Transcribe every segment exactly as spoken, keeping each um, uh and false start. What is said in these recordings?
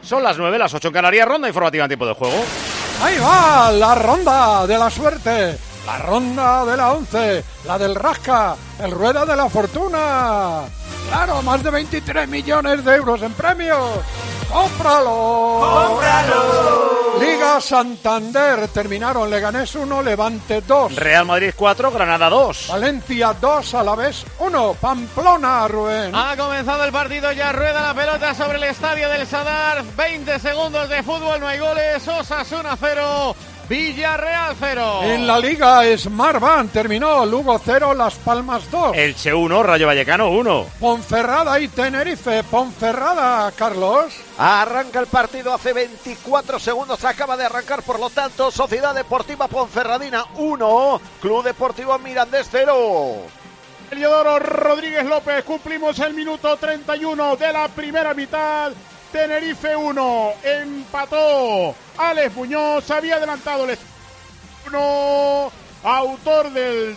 Son las nueve, las ocho en Canarias, ronda informativa en tiempo de juego. Ahí va, la ronda de la suerte, la ronda de la once, la del rasca, el rueda de la fortuna. Claro, más de veintitrés millones de euros en premios. ¡Cómpralo! ¡Cómpralo! Liga Santander, terminaron Leganés uno, Levante dos. Real Madrid cuatro, Granada dos. Valencia dos, Alavés uno. Pamplona, Rubén. Ha comenzado el partido, ya rueda la pelota sobre el estadio del Sadar. veinte segundos de fútbol, no hay goles. Osasuna cero, Villarreal cero. En la Liga Smartbank terminó Lugo cero, Las Palmas dos. Elche uno, Rayo Vallecano uno. Ponferrada y Tenerife. Ponferrada, Carlos. Arranca el partido hace veinticuatro segundos, acaba de arrancar, por lo tanto, Sociedad Deportiva Ponferradina uno, Club Deportivo Mirandés cero. Eliodoro Rodríguez López, cumplimos el minuto treinta y uno de la primera mitad. Tenerife uno, empató Alex Muñoz, había adelantado el uno, autor del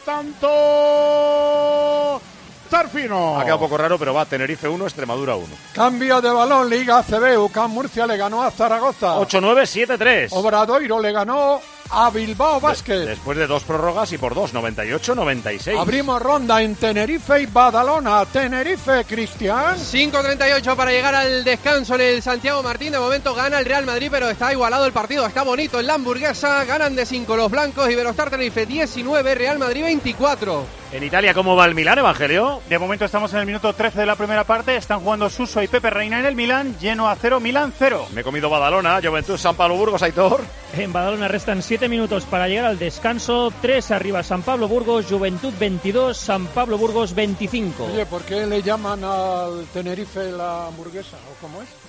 tanto Zarfino. Ha quedado un poco raro, pero va, Tenerife uno, Extremadura uno. Cambio de balón, Liga A C B, U C A M Murcia le ganó a Zaragoza. ocho nueve, siete tres. Obradoiro le ganó a Bilbao Basket. De, después de dos prórrogas y por dos, noventa y ocho noventa y seis. Abrimos ronda en Tenerife y Badalona. Tenerife, Cristian. cinco treinta y ocho para llegar al descanso en el Santiago Martín. De momento gana el Real Madrid, pero está igualado el partido. Está bonito en la Hamburguesa. Ganan de cinco los blancos. Iberostar Tenerife diecinueve, Real Madrid veinticuatro. En Italia, ¿cómo va el Milán, Evangelio? De momento estamos en el minuto trece de la primera parte. Están jugando Suso y Pepe Reina en el Milán. Genoa cero, Milán cero. Me he comido Badalona, Juventud, San Pablo Burgos, Aitor. En Badalona restan siete minutos para llegar al descanso. tres arriba San Pablo Burgos, Juventud veintidós, San Pablo Burgos veinticinco. Oye, ¿por qué le llaman al Tenerife la hamburguesa? ¿O cómo es?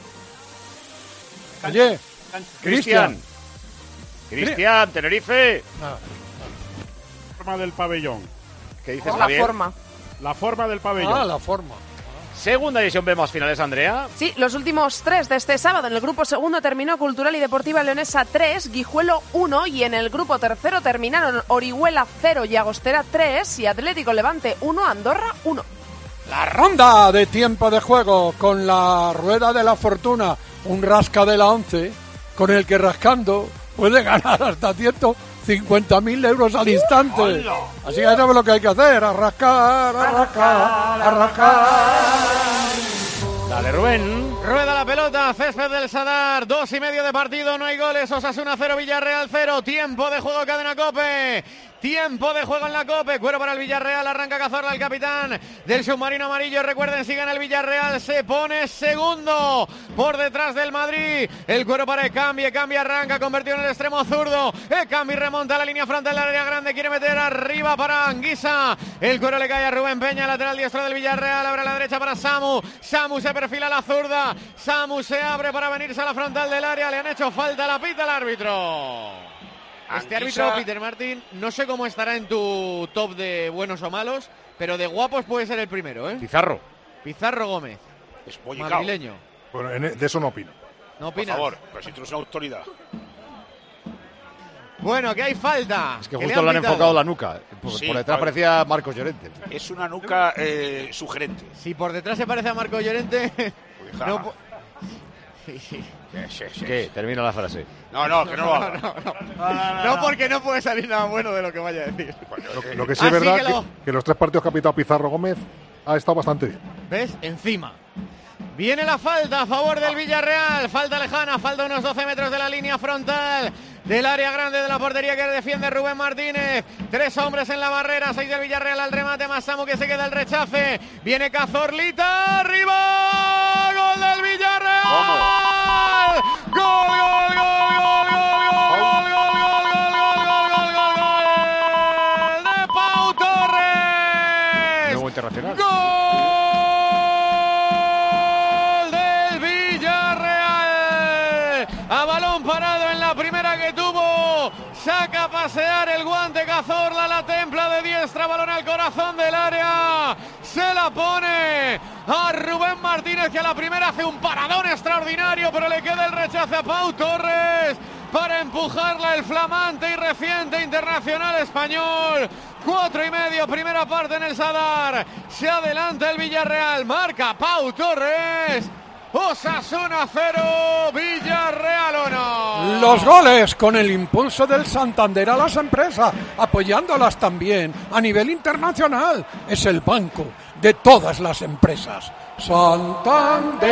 Oye, Cristian. Cristian, Tenerife. La forma del pabellón. ¿Qué dices, La Javier? forma. La forma del pabellón. Ah, la forma. Segunda división B más finales, Andrea. Sí, los últimos tres de este sábado. En el grupo segundo terminó Cultural y Deportiva Leonesa tres, Guijuelo uno, y en el grupo tercero terminaron Orihuela cero, Llagostera tres y Atlético Levante uno, Andorra uno. La ronda de tiempo de juego con la rueda de la fortuna, un rasca de la once, con el que rascando puede ganar hasta ciento cincuenta mil euros al instante. ¡Hola! Así que ya sabes lo que hay que hacer, a rascar, a rascar, a rascar. Dale, Rubén. Rueda la pelota, césped del Sadar, dos y medio de partido, no hay goles. Osasuna cero, Villarreal cero, tiempo de juego, Cadena COPE. Tiempo de juego en la COPE, cuero para el Villarreal, arranca Cazorla, el capitán del submarino amarillo. Recuerden, si gana el Villarreal, se pone segundo por detrás del Madrid. El cuero para Ekambi, Ekambi arranca, convertido en el extremo zurdo. Ekambi remonta a la línea frontal del área grande, quiere meter arriba para Anguisa. El cuero le cae a Rubén Peña, lateral diestro del Villarreal, abre a la derecha para Samu. Samu se perfila a la zurda, Samu se abre para venirse a la frontal del área, le han hecho falta, la pita el árbitro. Este árbitro, Peter Martin, no sé cómo estará en tu top de buenos o malos, pero de guapos puede ser el primero, ¿eh? Pizarro. Pizarro Gómez. Es bollicao. Madrileño. Bueno, en, de eso no opino. ¿No opinas? Por favor, pero si tú eres una autoridad. Bueno, que hay falta. Es que que justo le han pitado. enfocado la nuca. Por, Sí, por detrás a ver. parecía Marcos Llorente. Es una nuca eh, sugerente. Si por detrás se parece a Marco Llorente, Uy, ja. no po- Sí, sí, sí. ¿Qué? Termina la frase. No, no, que no lo haga. no, no, no. No, porque no puede salir nada bueno de lo que vaya a decir. Lo, lo que sí es Así verdad que que, lo- que los tres partidos que ha pitado Pizarro Gómez ha estado bastante bien. ¿Ves? Encima. Viene la falta a favor del Villarreal. Falta lejana, falta unos doce metros de la línea frontal del área grande de la portería que defiende Rubén Martínez. Tres hombres en la barrera, seis del Villarreal al remate, más Samu que se queda el rechace. Viene Cazorlita, arriba, gol del Villarreal. Gol, gol, gol, gol, gol, gol, gol, gol, gol, gol, gol, gol, de Pau Torres. Nuevo internacional. Gol del Villarreal. A balón parado en la primera que tuvo. Saca a pasear el guante Cazorla, la templa de diestra, balón al corazón del área. Se la pone a Rubén Martínez, que a la primera hace un paradón extraordinario, pero le queda el rechace a Pau Torres para empujarla el flamante y reciente internacional español. Cuatro y medio, primera parte en el Sadar. Se adelanta el Villarreal, marca Pau Torres. Osasuna cero, Villarreal Los goles con el impulso del Santander a las empresas, apoyándolas también a nivel internacional. Es el banco de todas las empresas. Santander.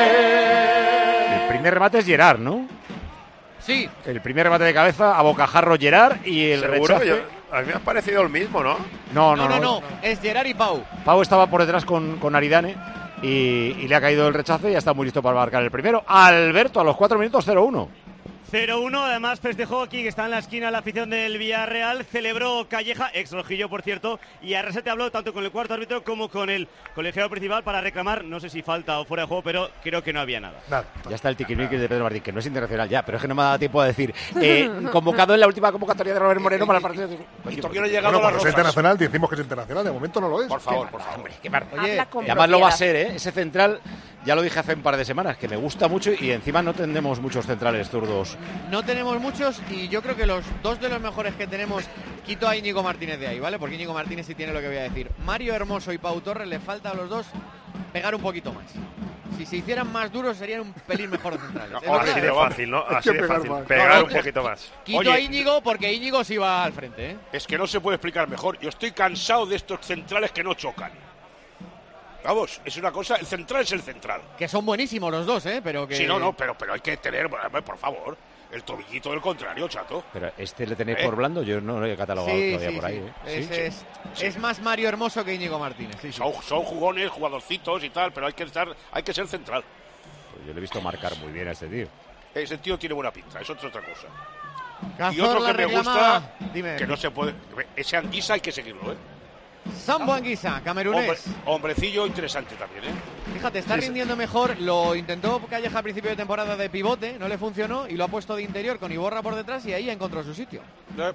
El primer remate es Gerard, ¿no? Sí. El primer remate de cabeza a bocajarro Gerard y el Seguro, rechace. yo- a mí me ha parecido el mismo, ¿no? No, No, no, no, no, es Gerard y Pau. Pau estaba por detrás con, con Aridane y, y le ha caído el rechace y ya está muy listo para marcar el primero. Alberto, a los cuatro minutos, cero uno. cero uno, además festejó aquí que está en la esquina la afición del Villarreal, celebró Calleja, ex rojillo por cierto, y Arrasate habló tanto con el cuarto árbitro como con el colegiado principal para reclamar, no sé si falta o fuera de juego, pero creo que no había nada. Ya está el tiquismiquis de Pedro Martín, que no es internacional ya, pero es que no me ha dado tiempo a decir. Eh, convocado en la última convocatoria de Robert Moreno para el partido de... Y todavía no ha llegado bueno, a cuando las sea rosas. internacional decimos que es internacional, de momento no lo es. Por favor, por favor. Hombre, qué mar... Oye, Habla con Y además lo va a propiedad. ser, ¿eh? Ese central, ya lo dije hace un par de semanas, que me gusta mucho y encima no tenemos muchos centrales zurdos. No tenemos muchos y yo creo que los dos de los mejores que tenemos, quito a Íñigo Martínez de ahí, ¿vale? Porque Íñigo Martínez sí tiene lo que voy a decir. Mario Hermoso y Pau Torres le falta a los dos pegar un poquito más. Si se hicieran más duros serían un pelín mejor de centrales. No, Es lo que así de creo. fácil, ¿no? Hay Así que de pegar fácil. más. Pegar No, un no, poquito más. Quito Oye. a Íñigo porque Íñigo sí va al frente, ¿eh? Es que no se puede explicar mejor. Yo estoy cansado de estos centrales que no chocan. Vamos, es una cosa, el central es el central. Que son buenísimos los dos, ¿eh? Pero que... Sí, no, no, pero, pero hay que tener, por favor, el tobillito del contrario, chato. Pero este le tenéis ¿Eh? por blando, yo no lo he catalogado Sí, todavía sí, por ahí. sí. ¿eh? Es, ¿Sí? es- Sí. es más Mario Hermoso que Íñigo Martínez. Sí, sí. Son, son jugones, jugadorcitos y tal, pero hay que estar, hay que ser central. Pues yo le he visto marcar muy bien a este tío. Ese tío tiene buena pinta, eso es otra cosa. Y Cazorla otro que me reclamaba- gusta, Dime. que no se puede, ese Anguisa hay que seguirlo, ¿eh? Sambo Anguissa, camerunés. Hombre- hombrecillo interesante también, ¿eh? Fíjate, está rindiendo mejor. Lo intentó Calleja a principio de temporada de pivote, no le funcionó y lo ha puesto de interior con Iborra por detrás y ahí encontró su sitio. Eh,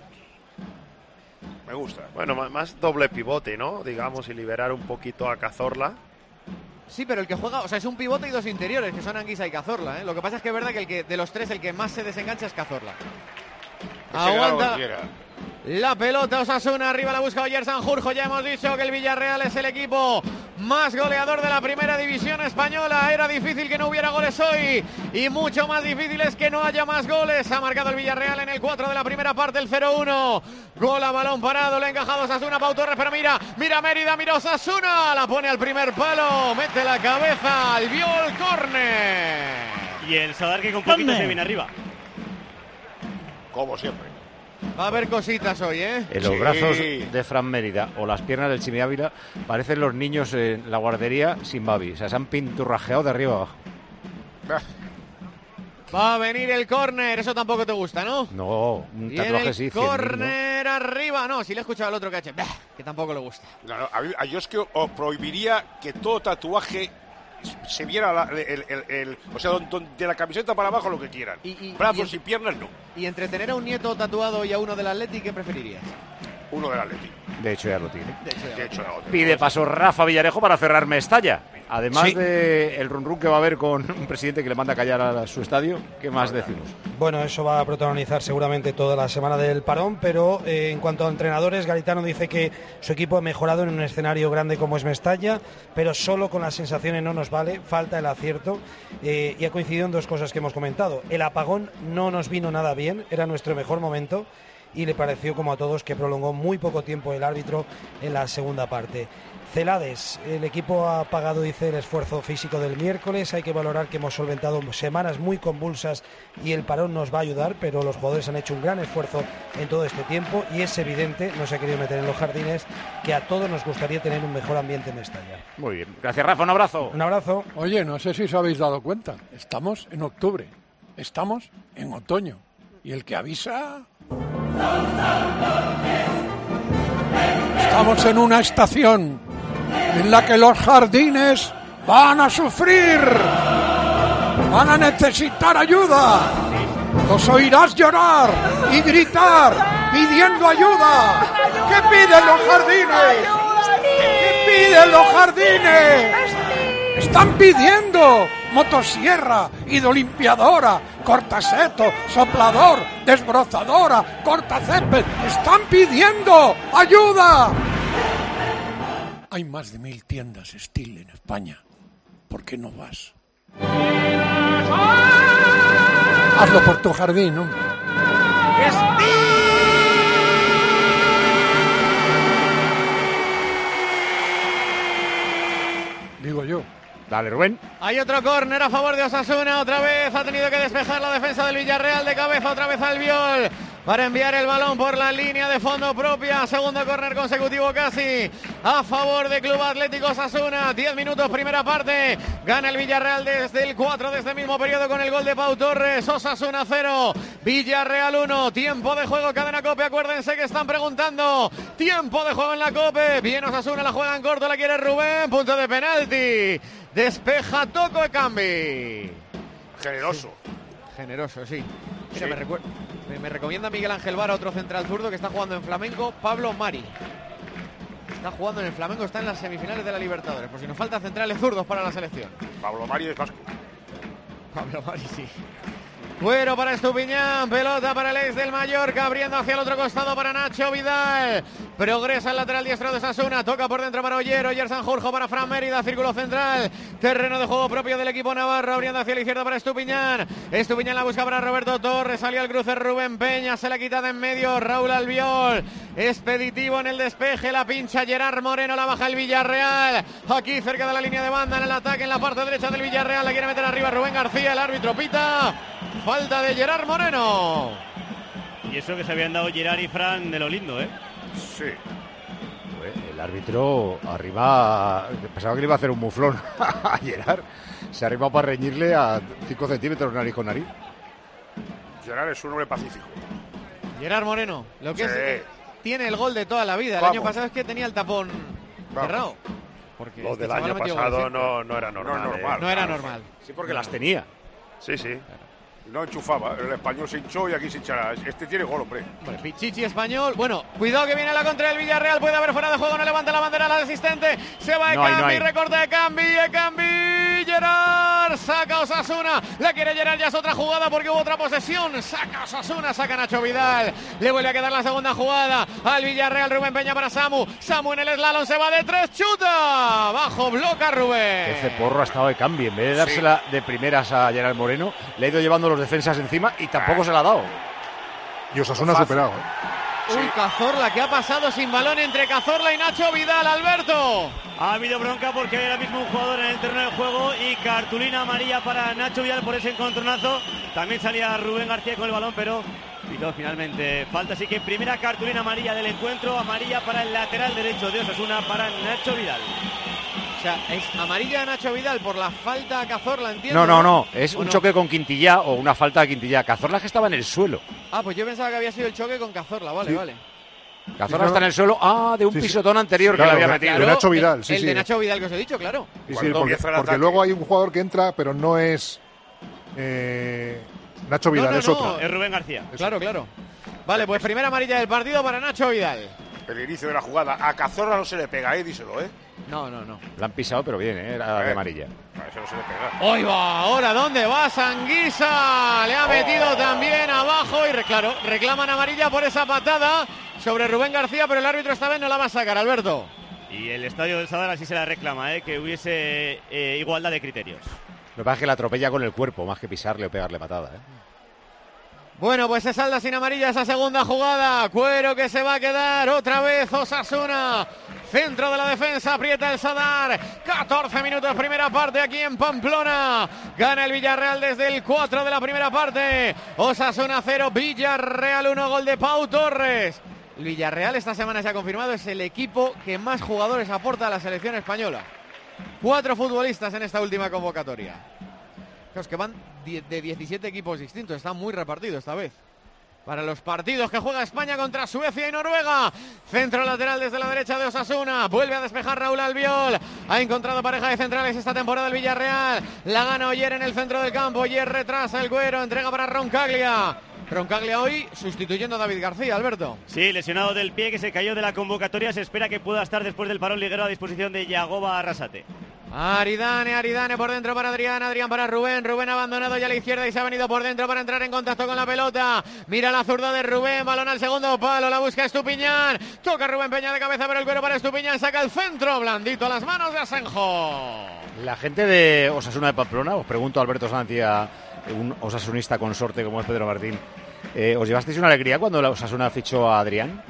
Me gusta. Bueno, ma- más doble pivote, ¿no? Digamos, y liberar un poquito a Cazorla. Sí, pero el que juega, o sea, es un pivote y dos interiores, que son Anguissa y Cazorla, ¿eh? Lo que pasa es que es verdad que, el que de los tres el que más se desengancha es Cazorla. Ese gana lo que Aguanta quiera. la pelota, Osasuna, arriba la busca Oyer Sanjurjo. Ya hemos dicho que el Villarreal es el equipo más goleador de la primera división española. Era difícil que no hubiera goles hoy y mucho más difícil es que no haya más goles. Ha marcado el Villarreal en el cuatro de la primera parte, el cero uno. Gol a balón parado, le ha encajado Osasuna, Pau Torres, pero mira, mira Mérida, mira Osasuna, la pone al primer palo, mete la cabeza, al vio el córner. Y el Sadar que con poquito se viene arriba. Como siempre. Va a haber cositas hoy, ¿eh? En los Sí. brazos de Fran Mérida o las piernas del Chimi Ávila parecen los niños en la guardería sin babi. O sea, se han pinturrajeado de arriba abajo. Va a venir el córner, eso tampoco te gusta, ¿no? No, un Viene tatuaje el sí, cien mil, ¿no? córner arriba, no, si le he escuchado al otro que ha hecho, bah, que tampoco le gusta. No, no, a, mí- a yo es que os prohibiría que todo tatuaje se viera la- el, el- el- o sea, don- don- de la camiseta para abajo lo que quieran. y- Brazos y- y, piernas no. Y entre tener a un nieto tatuado y a uno del Atleti, ¿qué preferirías? Uno del Atleti. De hecho, ya lo tiene. De hecho, ya De hecho, no. Pide paso Rafa Villarejo para cerrar Mestalla. Además Sí. de el run run que va a haber con un presidente que le manda a callar a su estadio, ¿qué más decimos? Bueno, eso va a protagonizar seguramente toda la semana del parón, pero eh, en cuanto a entrenadores, Garitano dice que su equipo ha mejorado en un escenario grande como es Mestalla, pero solo con las sensaciones no nos vale, falta el acierto, eh, y ha coincidido en dos cosas que hemos comentado. El apagón no nos vino nada bien, era nuestro mejor momento, y le pareció como a todos que prolongó muy poco tiempo el árbitro en la segunda parte. Celades, el equipo ha pagado, dice, el esfuerzo físico del miércoles. Hay que valorar que hemos solventado semanas muy convulsas y el parón nos va a ayudar, pero los jugadores han hecho un gran esfuerzo en todo este tiempo y es evidente, no se ha querido meter en los jardines, que a todos nos gustaría tener un mejor ambiente en Mestalla. Muy bien. Gracias, Rafa. Un abrazo. Un abrazo. Oye, no sé si os habéis dado cuenta. Estamos en octubre. Estamos en otoño. Y el que avisa... Estamos en una estación en la que los jardines van a sufrir. Van a necesitar ayuda. Los oirás llorar y gritar pidiendo ayuda. ¿Qué piden los jardines? ¿Qué piden los jardines? Están pidiendo motosierra, hidrolimpiadora, cortaseto, soplador, desbrozadora, cortacésped. Están pidiendo ayuda. Hay más de mil tiendas Steel en España. ¿Por qué no vas? Hazlo por tu jardín, hombre. Digo yo. Dale, Rubén. Hay otro córner a favor de Osasuna. Otra vez ha tenido que despejar la defensa del Villarreal de cabeza. Otra vez Albiol para enviar el balón por la línea de fondo propia. Segundo córner consecutivo casi a favor de Club Atlético Osasuna. Diez minutos, primera parte. Gana el Villarreal desde el cuatro de este mismo periodo con el gol de Pau Torres. Osasuna cero, Villarreal uno. Tiempo de juego, cadena COPE. Acuérdense que están preguntando. Tiempo de juego en la COPE. Bien Osasuna, la juega en corto, la quiere Rubén. Punto de penalti. Despeja Toko Ekambi. Generoso. Sí. Generoso, sí. Mira, Sí. me, recuer- me, me recomienda Miguel Ángel Vara, otro central zurdo que está jugando en Flamengo, Pablo Mari. Está jugando en el Flamengo, está en las semifinales de la Libertadores. Por si nos faltan centrales zurdos para la selección. Pablo Mario es vasco. Pablo Mari, sí. Cuero para Estupiñán, pelota para el ex del Mallorca, abriendo hacia el otro costado para Nacho Vidal. Progresa el lateral diestro de Osasuna, toca por dentro para Oyer, Oyer Sanjurjo para Fran Mérida, círculo central, terreno de juego propio del equipo navarro, abriendo hacia la izquierda para Estupiñán. Estupiñán la busca para Roberto Torres, salió al cruce Rubén Peña, se la quita de en medio Raúl Albiol. Expeditivo en el despeje, la pincha Gerard Moreno, la baja el Villarreal. Aquí cerca de la línea de banda en el ataque, en la parte derecha del Villarreal, la quiere meter arriba Rubén García, el árbitro pita. Falta de Gerard Moreno. Y eso que se habían dado Gerard y Fran de lo lindo, ¿eh? Sí. El árbitro arriba, pensaba que le iba a hacer un muflón a Gerard. Se arriba para reñirle a cinco centímetros nariz con nariz. Gerard es un hombre pacífico. Gerard Moreno, lo que Sí. es, eh, tiene el gol de toda la vida. El Vamos. año pasado es que tenía el tapón Vamos. cerrado. Porque Lo este del chaval año ha metido pasado goles, ¿eh? no, no era normal. No es normal. No era claro. normal. Sí, porque las tenía. Sí, sí. No enchufaba. El español se hinchó y aquí se hinchará. Este tiene gol, hombre. Hombre, Pichichi español. Bueno, cuidado que viene la contra del Villarreal. Puede haber fuera de juego. No levanta la bandera al asistente. Se va No hay, Ekambi. no hay. Recorta Ekambi. Ekambi. Gerard. Saca Osasuna. La quiere Gerard. Ya es otra jugada porque hubo otra posesión. Saca Osasuna. Saca Nacho Vidal. Le vuelve a quedar la segunda jugada al Villarreal. Rubén Peña para Samu. Samu en el slalom. Se va de tres. Chuta. Bajo bloca Rubén. Ese porro ha estado de cambio. En vez de dársela de primeras a Gerard Moreno, le ha ido llevando los defensas encima y tampoco se la ha dado. Y Osasuna ha superado. ¿eh? Uy, Cazorla, que ha pasado sin balón entre Cazorla y Nacho Vidal, Alberto. Ha habido bronca porque hay ahora mismo un jugador en el terreno de juego y cartulina amarilla para Nacho Vidal por ese encontronazo. También salía Rubén García con el balón, pero pitó finalmente falta. Así que primera cartulina amarilla del encuentro, amarilla para el lateral derecho de Osasuna, para Nacho Vidal. O sea, es amarilla a Nacho Vidal por la falta a Cazorla, entiendo. No, no, no. Es ¿O un no? choque con Quintillá o una falta de Quintillá. Cazorla es que estaba en el suelo. Ah, pues yo pensaba que había sido el choque con Cazorla, vale, Sí. vale. Cazorla Sí, está en el suelo. Ah, de un Sí, sí. pisotón anterior Claro, que le había de- metido. de Nacho Vidal, sí, el sí. de Nacho Vidal que os he dicho, claro. Sí, sí, Cuando porque, empieza el porque ataque. luego hay un jugador que entra, pero no es eh, Nacho Vidal, no, es no. otro. Es Rubén García. Claro, claro. Vale, pues primera amarilla del partido para Nacho Vidal. El inicio de la jugada. A Cazorla no se le pega, ¿eh? Díselo, ¿eh? No, no, no. La han pisado, pero bien, ¿eh? Era de Eh. amarilla. A eso no se le pega. Hoy va, ahora ¿dónde va Sanguisa? Le ha metido también abajo y re- claro, reclaman amarilla por esa patada sobre Rubén García, pero el árbitro esta vez no la va a sacar, Alberto. Y el estadio del Sadar así se la reclama, ¿eh? Que hubiese eh, igualdad de criterios. Lo que pasa es que la atropella con el cuerpo, más que pisarle o pegarle patada, ¿eh? Bueno, pues se salda sin amarilla esa segunda jugada. Cuero que se va a quedar otra vez Osasuna. Centro de la defensa, aprieta el Sadar. catorce minutos, primera parte aquí en Pamplona. Gana el Villarreal desde el cuatro de la primera parte. Osasuna cero, Villarreal uno, gol de Pau Torres. El Villarreal esta semana se ha confirmado, es el equipo que más jugadores aporta a la selección española. Cuatro futbolistas en esta última convocatoria. Los que van de diecisiete equipos distintos, está muy repartido esta vez. Para los partidos que juega España contra Suecia y Noruega. Centro lateral desde la derecha de Osasuna. Vuelve a despejar Raúl Albiol. Ha encontrado pareja de centrales esta temporada el Villarreal. La gana Oyer en el centro del campo. Oyer retrasa el Cuero. Entrega para Roncaglia. Roncaglia hoy sustituyendo a David García, Alberto. Sí, lesionado del pie que se cayó de la convocatoria. Se espera que pueda estar después del parón liguero a disposición de Yagoba Arrasate. Aridane, Aridane por dentro para Adrián, Adrián para Rubén, Rubén abandonado ya a la izquierda y se ha venido por dentro para entrar en contacto con la pelota. Mira la zurda de Rubén, balón al segundo palo, la busca Estupiñán, toca Rubén Peña de cabeza, pero el Cuero para Estupiñán, saca el centro, blandito a las manos de Asenjo. La gente de Osasuna de Pamplona, os pregunto, Alberto Sanz, y a un osasunista consorte como es Pedro Martín, Eh, ¿Os llevasteis una alegría cuando la Osasuna fichó a Adrián?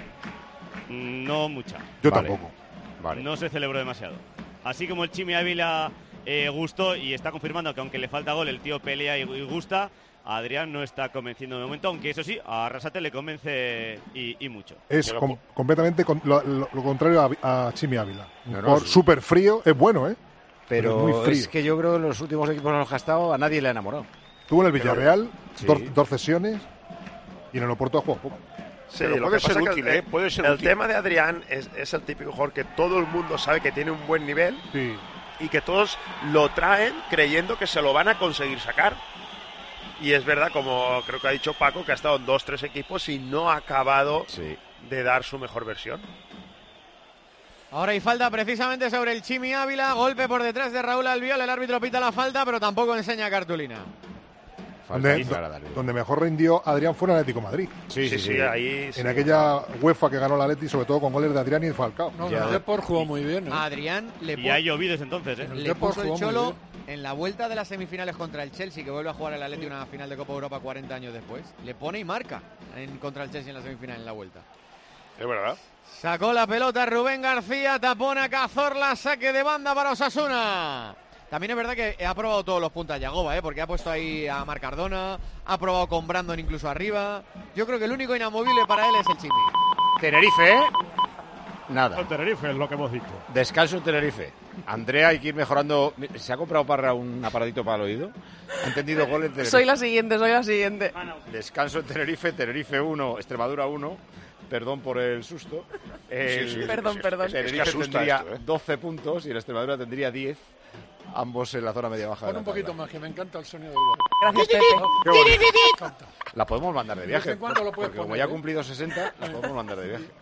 No mucha. Yo Vale. tampoco. Vale. No se celebró demasiado. Así como el Chimi Ávila eh, gustó y está confirmando que aunque le falta gol, el tío pelea y, y gusta, a Adrián no está convenciendo de momento, aunque eso sí, a Arrasate le convence y, y mucho. Es com- completamente con- lo, lo- lo contrario a, a Chimi Ávila. Un No, no, jugador sí. súper frío, es bueno, ¿eh? Pero es muy frío. es que yo creo que en los últimos equipos en los que ha estado a nadie le ha enamorado. Tuvo en el Villarreal Sí. dos, dos cesiones y en el Oporto ha jugado poco. Sí, Pero lo puede que pasa ser es que útil, el, ¿eh? Puede ser el útil. tema de Adrián es, es el típico jugador que todo el mundo sabe que tiene un buen nivel Sí. y que todos lo traen creyendo que se lo van a conseguir sacar. Y es verdad, como creo que ha dicho Paco, que ha estado en dos, tres equipos y no ha acabado Sí. de dar su mejor versión. Ahora hay falta precisamente sobre el Chimi Ávila. Golpe por detrás de Raúl Albiol. El árbitro pita la falta, pero tampoco enseña cartulina. Falta Donde, clara de Albiol. donde mejor rindió Adrián fue en Atlético de Madrid. Sí, sí, sí. ahí En sí. aquella UEFA que ganó el Atleti, sobre todo con goles de Adrián y de Falcao. No, Ya. el Depor jugó muy bien. ¿eh? A Adrián le, Y ha llovido desde entonces, ¿eh? El le Depor puso el jugó muy Cholo bien. en la vuelta de las semifinales contra el Chelsea, que vuelve a jugar el Atleti una final de Copa Europa cuarenta años después. Le pone y marca en, contra el Chelsea en la semifinal en la vuelta. Es verdad. Sacó la pelota Rubén García, tapona Cazorla, saque de banda para Osasuna. También es verdad que ha probado todos los puntos a Yagoba, ¿eh? Porque ha puesto ahí a Marc Cardona, ha probado con Brandon incluso arriba. Yo creo que el único inamovible para él es el Chimi. Tenerife, ¿eh? Nada. El Tenerife es lo que hemos dicho. Descanso en Tenerife. Andrea, hay que ir mejorando. ¿Se ha comprado Parra un aparatito para el oído? ¿Ha entendido goles de Tenerife? Soy la siguiente, soy la siguiente. Descanso en Tenerife, Tenerife uno, Extremadura uno. Perdón por el susto. El, Sí, sí, Perdón, es- perdón. es que Tenerife asusta tendría esto, ¿eh? doce puntos y el Extremadura tendría diez. Ambos en la zona media baja. de Pon la un poquito tabla. más, que me encanta el sonido del gol. Gracias, Pepe. Qué bonito. Me encanta. La podemos mandar de De viaje. vez en cuando lo puedes porque como poner, ya ha ¿eh? cumplido sesenta, la podemos mandar de viaje.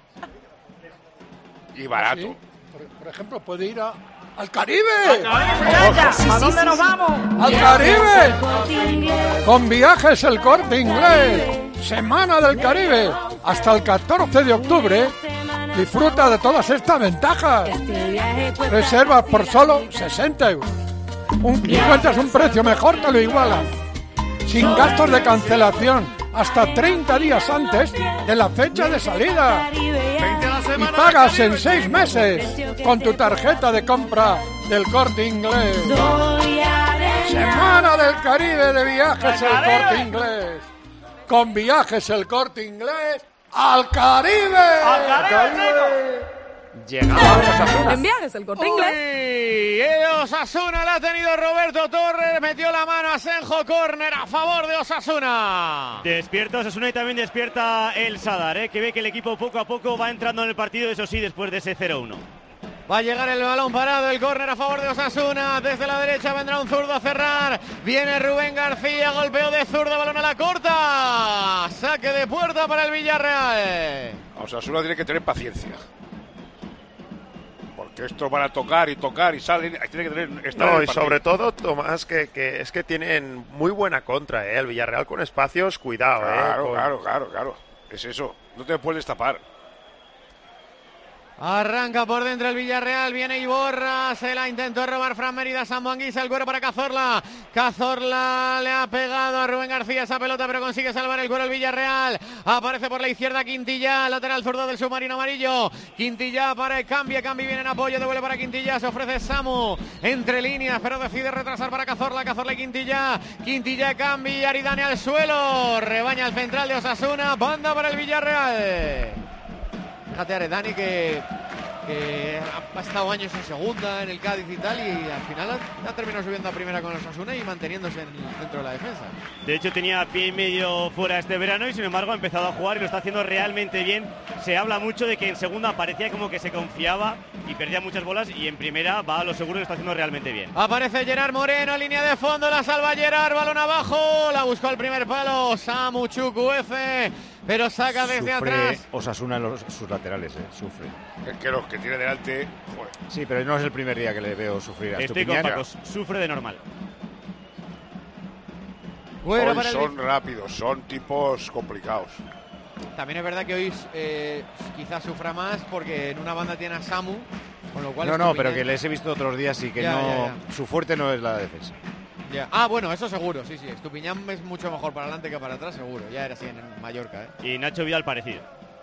Y barato. Sí. Por, por ejemplo, puede ir a, al Caribe. ¿A dónde nos vamos? ¡Al Caribe! Con Viajes El Corte Inglés. Semana del Caribe. Hasta el catorce de octubre. Disfruta de todas estas ventajas. Reservas por solo sesenta euros. Un, y encuentras un precio mejor, te lo igualan. Sin gastos de cancelación. Hasta treinta días antes de la fecha de salida. Y pagas en seis meses con tu tarjeta de compra del Corte Inglés. Semana del Caribe de Viajes El Corte Inglés. Con Viajes El Corte Inglés al Caribe. ¡Al Caribe! Llegamos a Osasuna. En Viajes El Corte Inglés. Uy, el Osasuna la ha tenido Roberto Torres, metió la mano a Senjo, córner a favor de Osasuna. Despierta Osasuna y también despierta el Sadar, ¿eh? Que ve que el equipo poco a poco va entrando en el partido, eso sí, después de ese cero uno. Va a llegar el balón parado, el córner a favor de Osasuna. Desde la derecha vendrá un zurdo a cerrar. Viene Rubén García, golpeo de zurdo, balón a la corta. Saque de puerta para el Villarreal. Osasuna tiene que tener paciencia. Porque estos van a tocar y tocar y salen. Tiene que tener. estar en No, el y partido. sobre todo, Tomás, que, que es que tienen muy buena contra, ¿eh? El Villarreal con espacios, cuidado, ¿eh? Claro, Con- claro, claro, claro. Es eso. No te puedes tapar. Arranca por dentro el Villarreal, viene Iborra, se la intentó robar Fran Mérida, Sambo Anguisa, el cuero para Cazorla. Cazorla le ha pegado a Rubén García esa pelota, pero consigue salvar el cuero el Villarreal. Aparece por la izquierda Quintilla, lateral zurdo del submarino amarillo. Quintilla para el cambio, cambio viene en apoyo, devuelve para Quintilla, se ofrece Samu entre líneas, pero decide retrasar para Cazorla, Cazorla y Quintilla. Quintilla cambia, Aridane al suelo, rebaña el central de Osasuna, banda para el Villarreal. Fíjate Aredani que, que ha estado años en segunda, en el Cádiz y tal, y al final ha, ha terminado subiendo a primera con los Osasuna y manteniéndose en, dentro de la defensa. De hecho tenía pie y medio fuera este verano y sin embargo ha empezado a jugar y lo está haciendo realmente bien. Se habla mucho de que en segunda parecía como que se confiaba y perdía muchas bolas y en primera va a lo seguro y lo está haciendo realmente bien. Aparece Gerard Moreno, línea de fondo, la salva Gerard, balón abajo, la buscó al primer palo, Samu Chukwueze, pero saca desde Sufre atrás. Osasuna en los, sus laterales, eh, sufre. Es que los que tiene delante. Joder. Sí, pero no es el primer día que le veo sufrir a Estoy con Estupiñán. Paco, sufre de normal. Bueno, Hoy para el son rápidos, son tipos complicados. También es verdad que hoy eh, quizás sufra más porque en una banda tiene a Samu, con lo cual No, no, Estupiñán- pero que les he visto otros días y que Ya, no, ya, su fuerte no es la defensa. Ya. Ah, bueno, eso seguro, sí, sí. Estupiñán es mucho mejor para adelante que para atrás, seguro. Ya era así en Mallorca, ¿eh? Y Nacho Vidal parecido.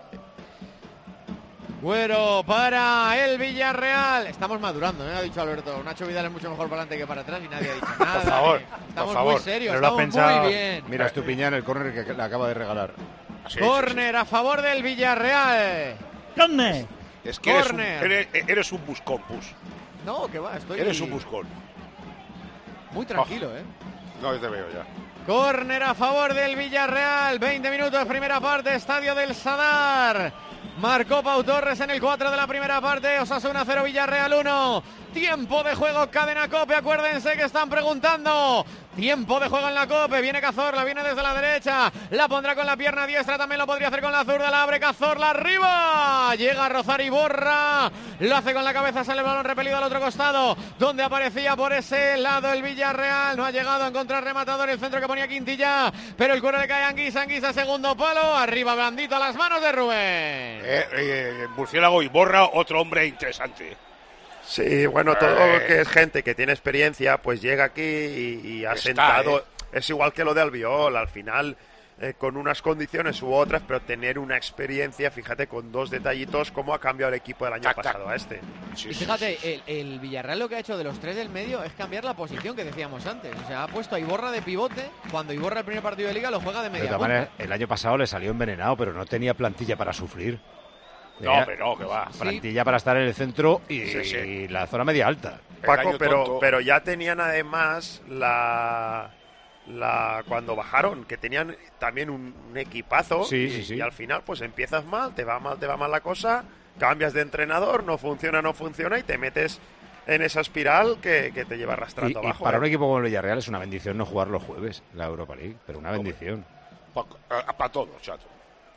Güero para el Villarreal. Estamos madurando, ¿eh? Ha dicho Alberto. Nacho Vidal es mucho mejor para adelante que para atrás y nadie ha dicho nada. Por favor, ¿eh? Estamos por favor. muy serios, Pero lo estamos has pensado. muy bien. Mira, Estupiñán, el córner que le acaba de regalar. Sí, Córner sí, sí. a favor del Villarreal. ¿Dónde? Es que eres un, Córner. eres, eres un buscón, Pus. No, que va, estoy... Eres un buscón. Muy tranquilo, oh. ¿eh? No, yo te veo ya. Córner a favor del Villarreal. veinte minutos de primera parte, Estadio del Sadar. Marcó Pau Torres en el cuatro de la primera parte. Osasuna cero, Villarreal uno. Tiempo de juego, Cadena COPE. Acuérdense que están preguntando. Tiempo de juego en la COPE. Viene Cazorla, viene desde la derecha. La pondrá con la pierna diestra. También lo podría hacer con la zurda. La abre Cazorla arriba. Llega a rozar y borra. Lo hace con la cabeza. Sale el balón repelido al otro costado. Donde aparecía por ese lado el Villarreal. No ha llegado a encontrar rematador. El centro que ponía Quintilla. Pero el cuero le cae a Anguisa. Anguisa, segundo palo. Arriba, blandito a las manos de Rubén. Eh, eh, Murciélago y Borra, otro hombre interesante. Sí, bueno, todo eh, que es gente que tiene experiencia, pues llega aquí y, y ha está, sentado. Eh. Es igual que lo de Albiol, al final, eh, con unas condiciones u otras, pero tener una experiencia, fíjate, con dos detallitos, cómo ha cambiado el equipo del año tac, pasado tac. a este. Sí, y fíjate, sí, sí. El, el Villarreal lo que ha hecho de los tres del medio es cambiar la posición que decíamos antes. O sea, ha puesto a Iborra de pivote, cuando Iborra el primer partido de Liga lo juega de media punta. Manera, el año pasado le salió envenenado, pero no tenía plantilla para sufrir. No, pero no, que va. Plantilla sí. para estar en el centro y, sí, sí. y la zona media alta. Paco, pero, pero ya tenían además la, la cuando bajaron, que tenían también un, un equipazo sí, y, sí, sí. y al final pues empiezas mal, te va mal, te va mal la cosa, cambias de entrenador, no funciona, no funciona y te metes en esa espiral que, que te lleva arrastrando y, abajo. Y para ¿eh? un equipo como el Villarreal es una bendición no jugar los jueves la Europa League, pero una bendición. Para pa todos, chato.